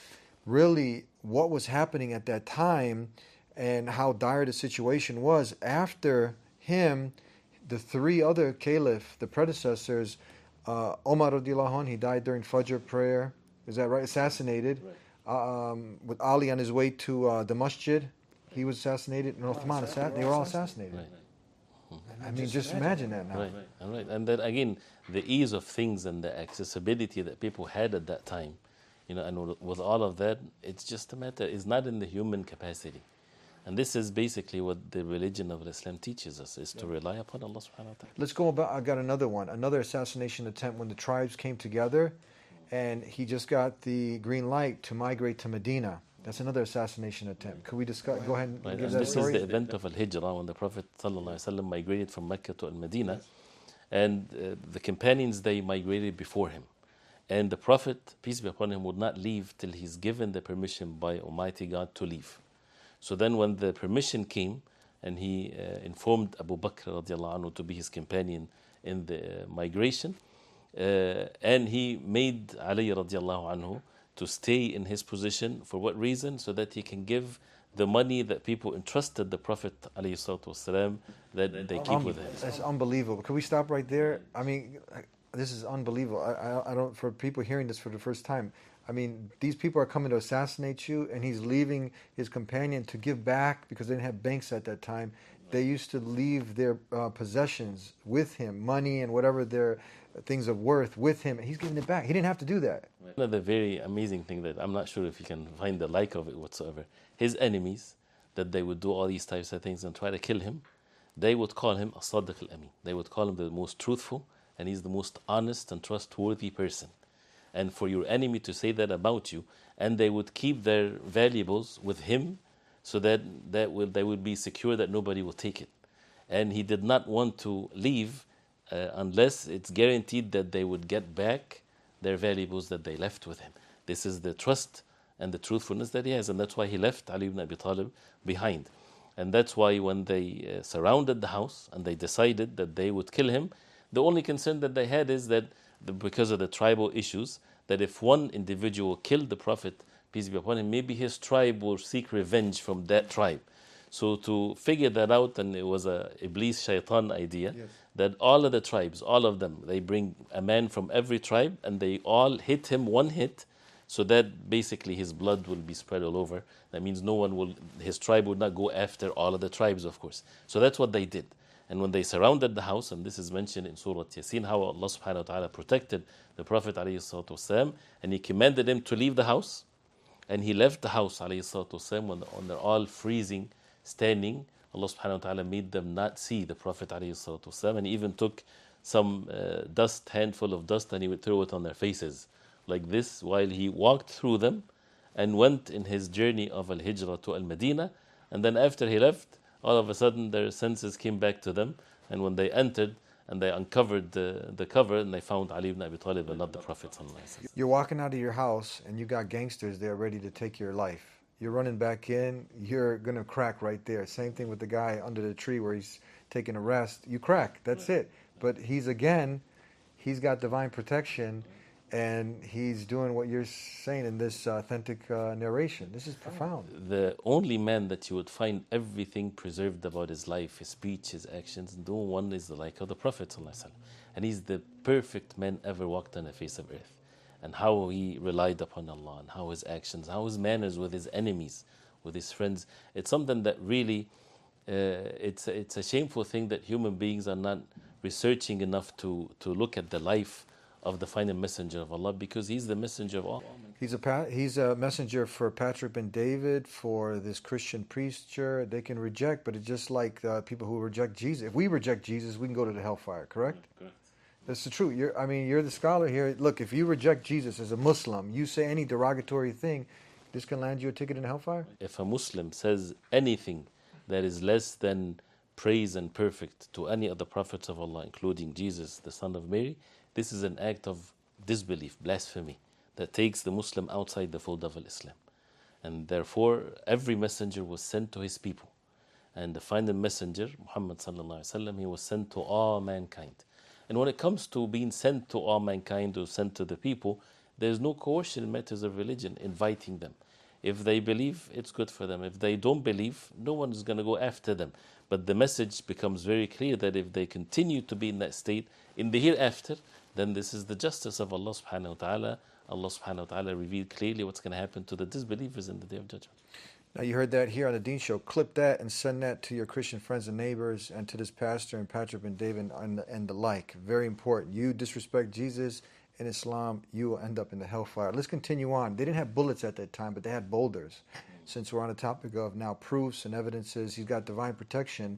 really what was happening at that time and how dire the situation was after him, the three other caliph, the predecessors, uh, Omar radiallahu anh, he died during Fajr prayer. Is that right? Assassinated. Right. Um, with Ali on his way to uh, the masjid, he was assassinated. And Uthman, assassinated. They were all assassinated. Right. I mean, just imagine that now. Right, and right, and then again, the ease of things and the accessibility that people had at that time, you know, and with, with all of that, it's just a matter. It's not in the human capacity, and this is basically what the religion of Islam teaches us: is to rely upon Allah Subhanahu wa Taala. Let's go about. I got another one, another assassination attempt when the tribes came together, and he just got the green light to migrate to Medina. That's another assassination attempt. Could we discuss? Go ahead and right. give and that this story. This is the event of Al-Hijrah, when the Prophet ﷺ migrated from Mecca to Al-Medina, and uh, the companions, they migrated before him. And the Prophet, peace be upon him, would not leave till he's given the permission by Almighty God to leave. So then when the permission came, and he uh, informed Abu Bakr radiallahu anhu to be his companion in the uh, migration, uh, and he made Ali radiallahu anhu to stay in his position. For what reason? So that he can give the money that people entrusted the Prophet alayhi salatu wasalam, that they keep um, with him. That's unbelievable. Can we stop right there? I mean, this is unbelievable. I, I, I don't. For people hearing this for the first time, I mean, these people are coming to assassinate you, and he's leaving his companion to give back because they didn't have banks at that time. They used to leave their uh, possessions with him, money and whatever their things of worth with him, and he's giving it back. He didn't have to do that. Another very amazing thing that I'm not sure if you can find the like of it whatsoever. His enemies, that they would do all these types of things and try to kill him, they would call him as-Sadiq al-Amin. They would call him the most truthful, and he's the most honest and trustworthy person. And for your enemy to say that about you, and they would keep their valuables with him, so that, that will, they would be secure that nobody will take it. And he did not want to leave uh, unless it's guaranteed that they would get back their valuables that they left with him. This is the trust and the truthfulness that he has, and that's why he left Ali ibn Abi Talib behind. And that's why when they uh, surrounded the house and they decided that they would kill him, the only concern that they had is that the, because of the tribal issues, that if one individual killed the Prophet, peace be upon him, maybe his tribe will seek revenge from that tribe. So to figure that out, and it was a Iblis shaitan idea, yes, that all of the tribes, all of them, they bring a man from every tribe and they all hit him one hit, so that basically his blood will be spread all over. That means no one will, his tribe would not go after all of the tribes, of course. So that's what they did. And when they surrounded the house, and this is mentioned in Surah Yasin, how Allah subhanahu wa ta'ala protected the Prophet alayhi salatu wasalam, and he commanded him to leave the house, and he left the house alayhi salatu wasalam when, when they're all freezing, standing. Allah subhanahu wa ta'ala made them not see the Prophet alayhi salatu wasalam, and he even took some uh, dust, handful of dust, and he would throw it on their faces like this while he walked through them and went in his journey of al-Hijrah to al-Madinah. And then after he left, all of a sudden their senses came back to them, and when they entered and they uncovered the, the cover, and they found Ali ibn Abi Talib and not the Prophet. You're walking out of your house and you got gangsters there ready to take your life. You're running back in, you're going to crack right there. Same thing with the guy under the tree where he's taking a rest. You crack, that's it. But he's again, he's got divine protection, and he's doing what you're saying in this authentic uh, narration. This is profound. The only man that you would find everything preserved about his life, his speech, his actions, no one is the like of the Prophet ﷺ. And he's the perfect man ever walked on the face of earth. And how he relied upon Allah, and how his actions, how his manners with his enemies, with his friends. It's something that really, uh, it's, it's a shameful thing that human beings are not researching enough to, to look at the life of the final messenger of Allah, because he's the messenger of all. He's a pa- he's a messenger for Patrick Ben David, for this Christian preacher. They can reject, but it's just like uh, people who reject Jesus. If we reject Jesus, we can go to the hellfire, correct? Correct. That's the truth. You're, I mean, you're the scholar here. Look, if you reject Jesus as a Muslim, you say any derogatory thing, this can land you a ticket in hellfire? If a Muslim says anything that is less than praise and perfect to any of the prophets of Allah, including Jesus, the son of Mary, this is an act of disbelief, blasphemy, that takes the Muslim outside the fold of Islam. And therefore, every messenger was sent to his people. And the final messenger, Muhammad sallallahu alaihi wasallam, he was sent to all mankind. And when it comes to being sent to all mankind or sent to the people, there's no coercion in matters of religion, inviting them. If they believe, it's good for them. If they don't believe, no one is going to go after them. But the message becomes very clear that if they continue to be in that state in the hereafter, then this is the justice of Allah subhanahu wa ta'ala. Allah subhanahu wa ta'ala revealed clearly what's going to happen to the disbelievers in the Day of Judgment. Now you heard that here on the Deen Show. Clip that and send that to your Christian friends and neighbors, and to this pastor and Patrick Ben David and the, and the like. Very important. You disrespect Jesus and Islam, you will end up in the hellfire. Let's continue on. They didn't have bullets at that time, but they had boulders. Since we're on the topic of now proofs and evidences, he's got divine protection.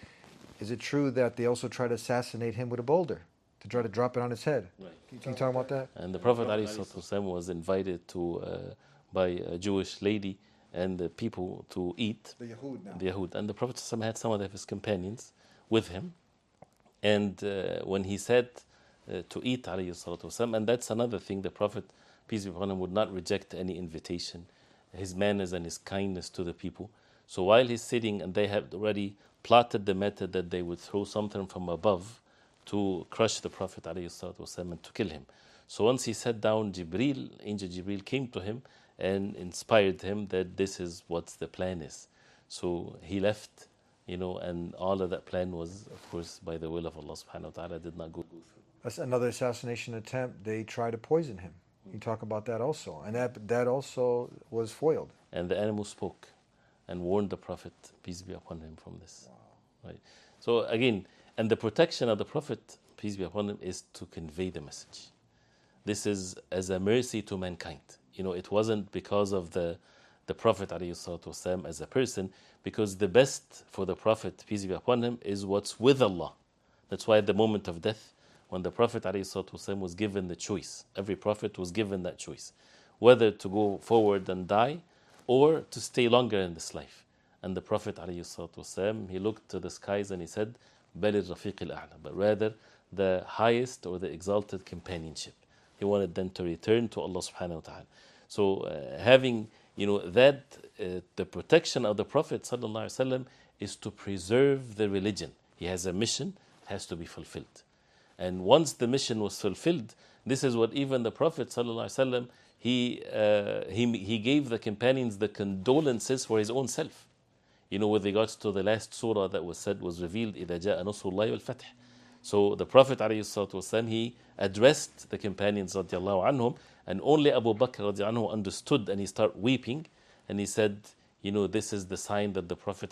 Is it true that they also try to assassinate him with a boulder, to try to drop it on his head? Right. Can you, Can you talk about that? And the Prophet ﷺ was invited to uh, by a Jewish lady and the people to eat. The Yahud now. The Yahud. And the Prophet ﷺ had some of his companions with him. And uh, when he sat uh, to eat, alayhi salatu wasalam. And that's another thing. The Prophet, peace be upon him, would not reject any invitation. His manners and his kindness to the people. So while he's sitting, and they have already plotted the method that they would throw something from above to crush the Prophet ﷺ and to kill him. So once he sat down, Jibreel, Angel Jibreel came to him and inspired him that this is what the plan is. So he left, you know, and all of that plan was, of course, by the will of Allah subhanahu wa ta'ala, did not go through. That's another assassination attempt. They tried to poison him. You talk about that also. And that that also was foiled. And the animal spoke and warned the Prophet, peace be upon him, from this. Wow. Right. So again, and the protection of the Prophet, peace be upon him, is to convey the message. This is as a mercy to mankind. You know, it wasn't because of the the Prophet ﷺ as a person, because the best for the Prophet, peace be upon him, is what's with Allah. That's why at the moment of death, when the Prophet ﷺ was given the choice, every Prophet was given that choice, whether to go forward and die or to stay longer in this life. And the Prophet ﷺ, he looked to the skies and he said, بَلِ الرَّفِيقِ الْأَعْلَى, but rather the highest or the exalted companionship. He wanted them to return to Allah subhanahu wa ta'ala. So uh, having, you know, that, uh, the protection of the Prophet sallallahu alaihi wasallam is to preserve the religion. He has a mission, it has to be fulfilled. And once the mission was fulfilled, this is what even the Prophet sallallahu alaihi wasallam, he, uh, he, he gave the companions the condolences for his own self. You know, with regards to the last surah that was said, was revealed, إِذَا جَاءَ نَصْرُ اللَّهِ وَالْفَتْحِ. So the Prophet ﷺ, he addressed the companions radiallahu anhum, and only Abu Bakr radiallahu anhu understood, and he started weeping, and he said, you know, this is the sign that the Prophet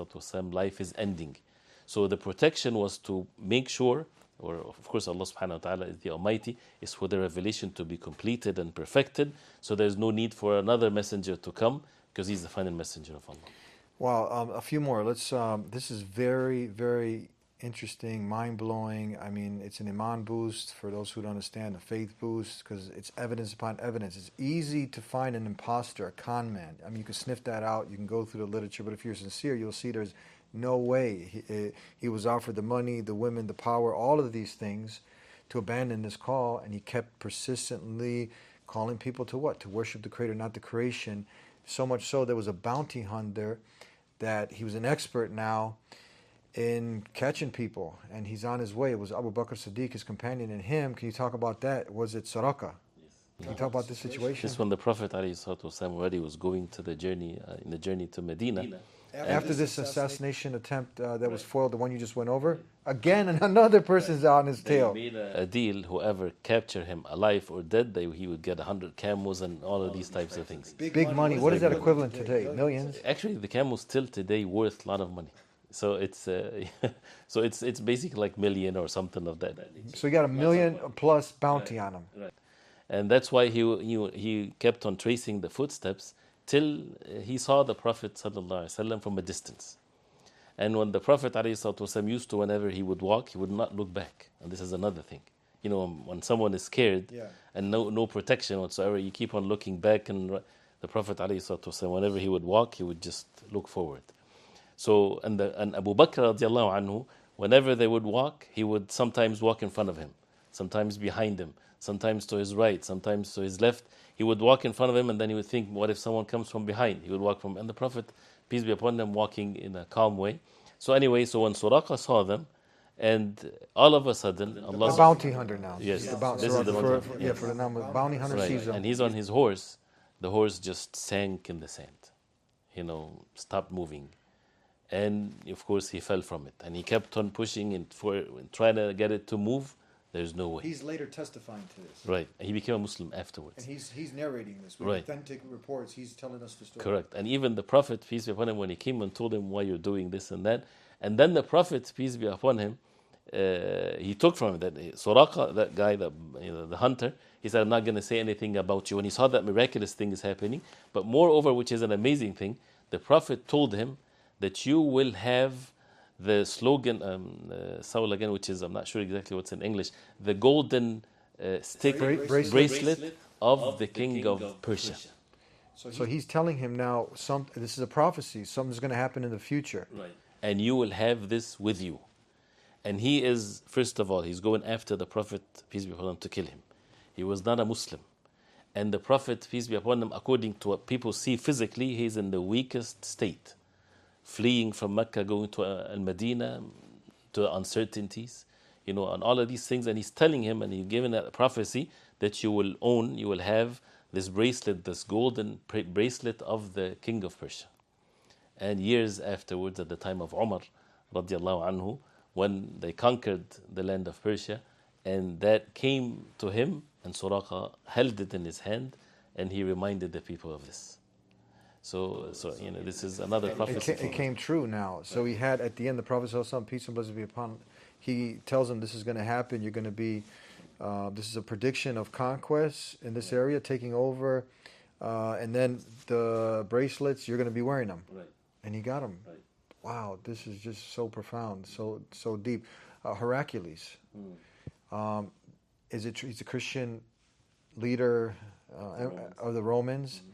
ﷺ life is ending. So the protection was to make sure, or of course Allah subhanahu wa ta'ala is the Almighty, is for the revelation to be completed and perfected, so there's no need for another messenger to come, because he's the final messenger of Allah. Wow, um, a few more. Let's. Um, this is very, very interesting, mind-blowing. I mean, it's an iman boost for those who don't understand, a faith boost, because it's evidence upon evidence. It's easy to find an imposter, a con man. I mean, you can sniff that out. You can go through the literature, but if you're sincere, you'll see there's no way. He, he was offered the money, the women, the power, all of these things to abandon this call, and he kept persistently calling people to what? To worship the Creator, not the creation. So much so there was a bounty hunter that he was an expert now in catching people, and he's on his way. It was Abu Bakr Siddiq, his companion, and him. Can you talk about that? Was it Suraka? Yes. Can you talk about this situation? This when the Prophet ﷺ already was going to the journey, uh, in the journey to Medina. Medina. After this assassination attempt uh, that was foiled, the one you just went over, again another person's on his tail. They made a, a deal, whoever captured him alive or dead, they, he would get one hundred camels and all of these types of things. Big, Big money. What is that equivalent today? Millions? Actually, the camels still today worth a lot of money. So it's uh, so it's it's basically like million or something of that. So you got a million plus bounty right. on him. Right. And that's why he, he he kept on tracing the footsteps till he saw the Prophet ﷺ from a distance. And when the Prophet ﷺ used to, whenever he would walk, he would not look back. And this is another thing. You know, when someone is scared yeah. and no no protection whatsoever, you keep on looking back. And the Prophet ﷺ, whenever he would walk, he would just look forward. So, and, the, and Abu Bakr radiallahu anhu, whenever they would walk, he would sometimes walk in front of him, sometimes behind him, sometimes to his right, sometimes to his left. He would walk in front of him, and then he would think, what if someone comes from behind? He would walk from, and the Prophet, peace be upon him, walking in a calm way. So anyway, so when Suraka saw them, and all of a sudden, Allah... The bounty hunter now. Yes, the bounty, this is the for, for, for, yeah, for the number, bounty hunter right. sees him. And he's on his horse. The horse just sank in the sand, you know, stopped moving. And of course he fell from it, and he kept on pushing and for trying to get it to move. There's no way. He's later testifying to this. Right. He became a Muslim afterwards. And he's he's narrating this with right. authentic reports. He's telling us the story. Correct. And even the Prophet, peace be upon him, when he came and told him why you're doing this and that, and then the Prophet, peace be upon him, uh, he took from him that Suraka, that guy, the you know, the hunter, he said, I'm not going to say anything about you. When he saw that miraculous thing is happening, but moreover, which is an amazing thing, the Prophet told him that you will have the slogan, um, uh, Saul again, which is, I'm not sure exactly what's in English, the golden uh, stick Bra- bracelet, bracelet of, of the king, king of, of Persia. Persia. So, so he's telling him now, some, this is a prophecy, something's going to happen in the future. Right. And you will have this with you. And he is, first of all, he's going after the Prophet, peace be upon him, to kill him. He was not a Muslim. And the Prophet, peace be upon him, according to what people see physically, he's in the weakest state. Fleeing from Mecca, going to uh, Al-Madinah, to uncertainties, you know, and all of these things. And he's telling him, and he's given that prophecy, that you will own, you will have this bracelet, this golden bracelet of the king of Persia. And years afterwards, at the time of Umar, radiallahu anhu, when they conquered the land of Persia, and that came to him, and Suraqa held it in his hand, and he reminded the people of this. So, so you know, this is another prophecy. It came, it came true now. So he had, at the end, the Prophet ﷺ, peace and blessings be upon him, he tells him this is going to happen, you're going to be, uh, this is a prediction of conquest in this area, taking over, uh, and then the bracelets, you're going to be wearing them. Right. And he got them. Right. Wow, this is just so profound, so so deep. Uh, Heraclius, mm. um, is it? He's a Christian leader uh, of the Romans. Mm-hmm.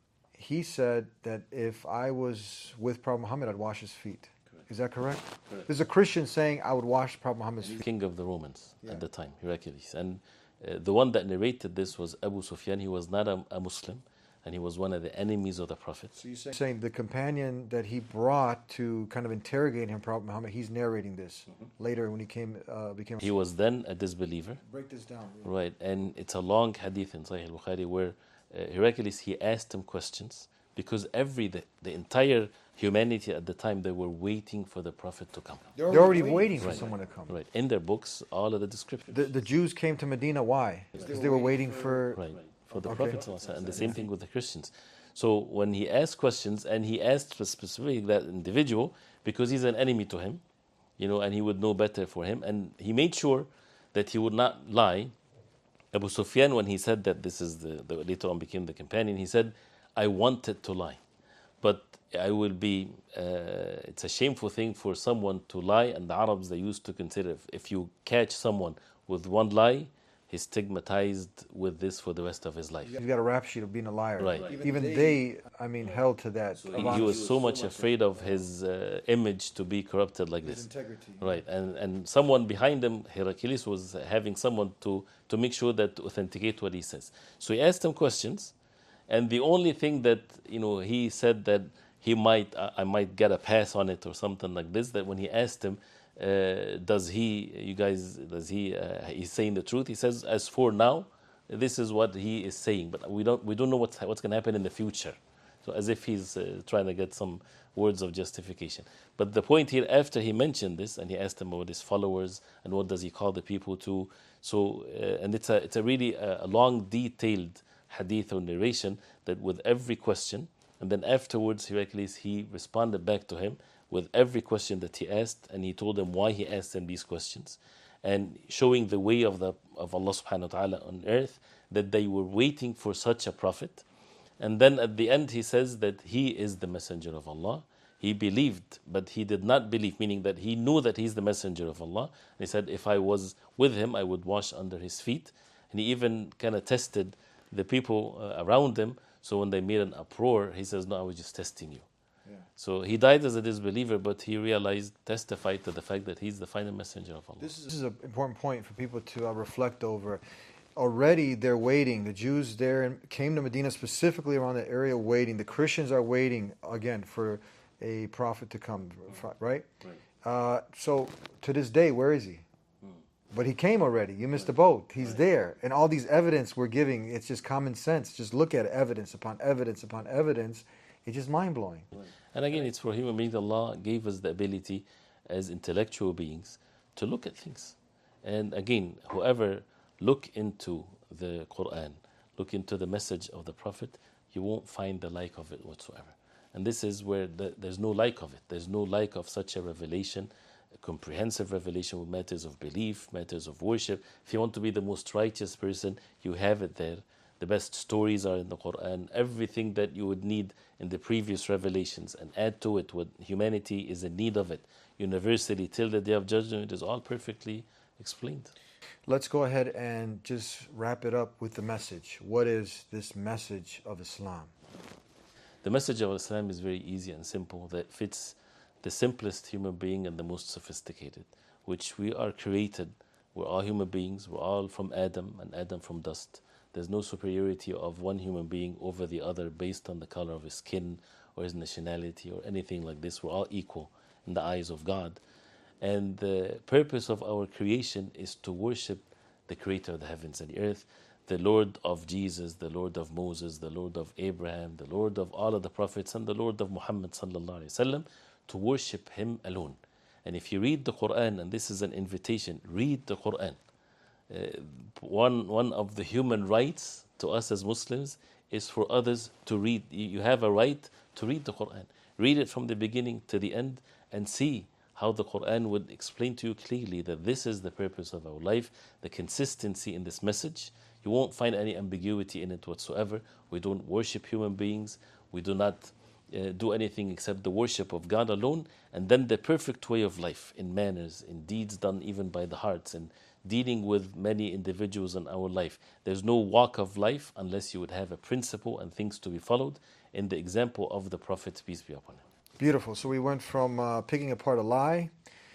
He said that if I was with Prophet Muhammad, I'd wash his feet. Correct. Is that correct? Correct? There's a Christian saying, I would wash Prophet Muhammad's feet. King of the Romans yeah. at the time, Heraclius. And uh, the one that narrated this was Abu Sufyan. He was not a, a Muslim, and he was one of the enemies of the Prophet. So you're saying the companion that he brought to kind of interrogate him, Prophet Muhammad, he's narrating this mm-hmm. later when he came uh, became. He was then a disbeliever. Break this down. Yeah. Right, and it's a long hadith in Sahih al-Bukhari where uh, Heraclius, he asked him questions because every the, the entire humanity at the time, they were waiting for the Prophet to come. They're already, They're already waiting, waiting for right. someone to come. Right, in their books, all of the descriptions. The, the Jews came to Medina, why? Because right. they were waiting for... Right, for the okay. Prophet, and the same thing with the Christians. So when he asked questions, and he asked specifically that individual because he's an enemy to him, you know, and he would know better for him, and he made sure that he would not lie. Abu Sufyan, when he said that this is the, the later on became the companion, he said, I wanted to lie, but I will be, uh, it's a shameful thing for someone to lie, and the Arabs, they used to consider if, if you catch someone with one lie, he's stigmatized with this for the rest of his life. You've got a rap sheet of being a liar. Right. Even, Even they, they, I mean, held to that. So he, he was so much afraid of his uh, image to be corrupted like his this. Integrity. Right. And and someone behind him, Heraclius, was having someone to, to make sure that to authenticate what he says. So he asked him questions, and the only thing that, you know, he said that he might, uh, I might get a pass on it or something like this, that when he asked him, Uh, does he, you guys, does he, uh, he's saying the truth? He says, as for now, this is what he is saying, but we don't, we don't know what's, what's going to happen in the future. So as if he's uh, trying to get some words of justification. But the point here, after he mentioned this, and he asked him about his followers, and what does he call the people to, so, uh, and it's a, it's a really uh, a long, detailed hadith or narration that with every question, and then afterwards, Heraclius, he responded back to him with every question that he asked, and he told them why he asked them these questions, and showing the way of the of Allah subhanahu wa ta'ala on earth, that they were waiting for such a prophet. And then at the end he says that he is the messenger of Allah. He believed, but he did not believe, meaning that he knew that he's the messenger of Allah. And he said, if I was with him, I would wash under his feet. And he even kind of tested the people uh, around him. So when they made an uproar, he says, no, I was just testing you. So he died as a disbeliever, but he realized, testified to the fact that he's the final messenger of Allah. This is, this is an important point for people to uh, reflect over. Already they're waiting. The Jews there came to Medina specifically around the area waiting. The Christians are waiting, again, for a prophet to come, right? Right. Uh, so to this day, where is he? But he came already. You missed the boat. He's there. And all these evidence we're giving, it's just common sense. Just look at evidence upon evidence upon evidence. It's just mind-blowing. And again, it's for human beings. Allah gave us the ability as intellectual beings to look at things. And again, whoever look into the Quran, look into the message of the Prophet, you won't find the like of it whatsoever. And this is where the, there's no like of it. There's no like of such a revelation, a comprehensive revelation with matters of belief, matters of worship. If you want to be the most righteous person, you have it there. The best stories are in the Quran. Everything that you would need in the previous revelations, and add to it what humanity is in need of it universally till the Day of Judgment, is all perfectly explained. Let's go ahead and just wrap it up with the message. What is this message of Islam? The message of Islam is very easy and simple, that fits the simplest human being and the most sophisticated. which we are created. We're all human beings. We're all from Adam, and Adam from dust. There's no superiority of one human being over the other based on the color of his skin or his nationality or anything like this. We're all equal in the eyes of God. And the purpose of our creation is to worship the Creator of the heavens and the earth, the Lord of Jesus, the Lord of Moses, the Lord of Abraham, the Lord of all of the prophets, and the Lord of Muhammad sallallahu alaihi wasallam, to worship Him alone. And if you read the Quran, and this is an invitation, read the Quran. Uh, one one of the human rights to us as Muslims is for others to read. You have a right to read the Quran. Read it from the beginning to the end and see how the Quran would explain to you clearly that this is the purpose of our life, the consistency in this message. You won't find any ambiguity in it whatsoever. We don't worship human beings. We do not uh, do anything except the worship of God alone. And then the perfect way of life in manners, in deeds done even by the hearts, and dealing with many individuals in our life. There's no walk of life unless you would have a principle and things to be followed in the example of the Prophet, peace be upon him. Beautiful. So we went from uh, picking apart a lie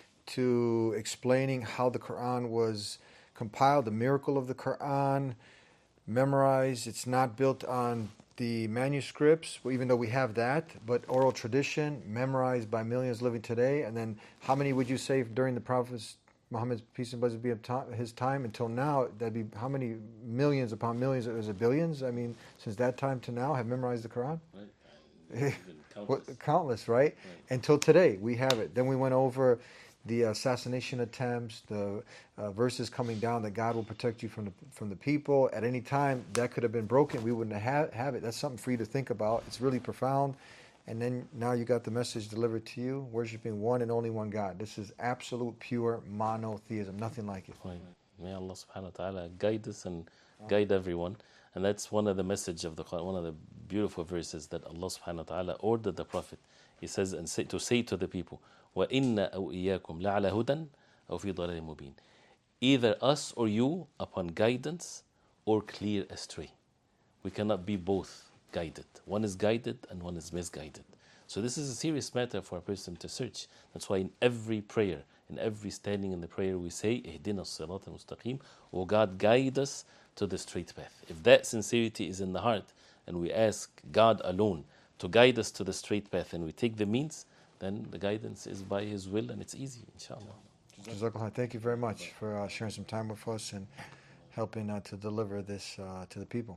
to explaining how the Quran was compiled, the miracle of the Quran, memorized. It's not built on the manuscripts, even though we have that, but oral tradition, memorized by millions living today. And then how many would you say during the Prophet's, Muhammad's peace and blessings be upon his time until now? That'd be how many millions upon millions? Is it billions? I mean, since that time to now, have memorized the Quran? Right. Countless. What, countless, right? right? Until today, we have it. Then we went over the assassination attempts, the uh, verses coming down that God will protect you from the from the people. At any time, that could have been broken. We wouldn't have, have it. That's something for you to think about. It's really profound. And then now you got the message delivered to you, worshiping one and only one God. This is absolute, pure monotheism, nothing like it. Right. May Allah subhanahu wa ta'ala guide us and guide everyone. And that's one of the message of the Quran, one of the beautiful verses that Allah subhanahu wa ta'ala ordered the Prophet. He says, and say, to say to the people, وَإِنَّا أَوْ إِيَّاكُمْ لَعَلَى هُدًى أَوْ فِي ضَلَالٍ مُبِينٍ. Either us or you upon guidance or clear astray. We cannot be both guided. One is guided and one is misguided. So this is a serious matter for a person to search. That's why in every prayer, in every standing in the prayer, we say, اهدنا الصراط المستقيم, O God, guide us to the straight path. If that sincerity is in the heart, and we ask God alone to guide us to the straight path, and we take the means, then the guidance is by His will, and it's easy, inshallah. Jazakallah. Thank you very much for uh, sharing some time with us and helping uh, to deliver this uh, to the people.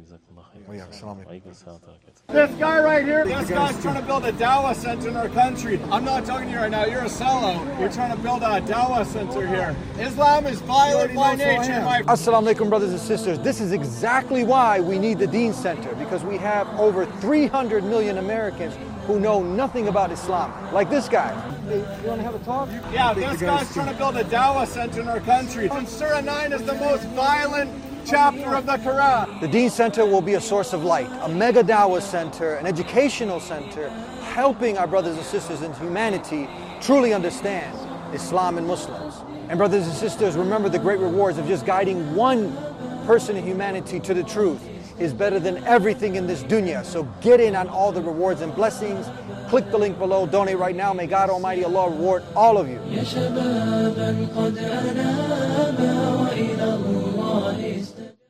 This guy right here, this guy's trying to build a Dawah center in our country. I'm not talking to you right now, you're a sellout. You're trying to build a Dawah center here. Islam is violent by nature. My Assalamu alaikum, brothers and sisters. This is exactly why we need the Deen Center, because we have over three hundred million Americans who know nothing about Islam, like this guy. Hey, you want to have a talk? Yeah, this guy's trying to build a Dawah center in our country. And Surah nine is the most violent chapter of the Quran. The Deen Center will be a source of light, a mega Dawah center, an educational center, helping our brothers and sisters in humanity truly understand Islam and Muslims. And brothers and sisters, remember the great rewards of just guiding one person in humanity to the truth is better than everything in this dunya. So get in on all the rewards and blessings. Click the link below, donate right now. May God Almighty Allah reward all of you.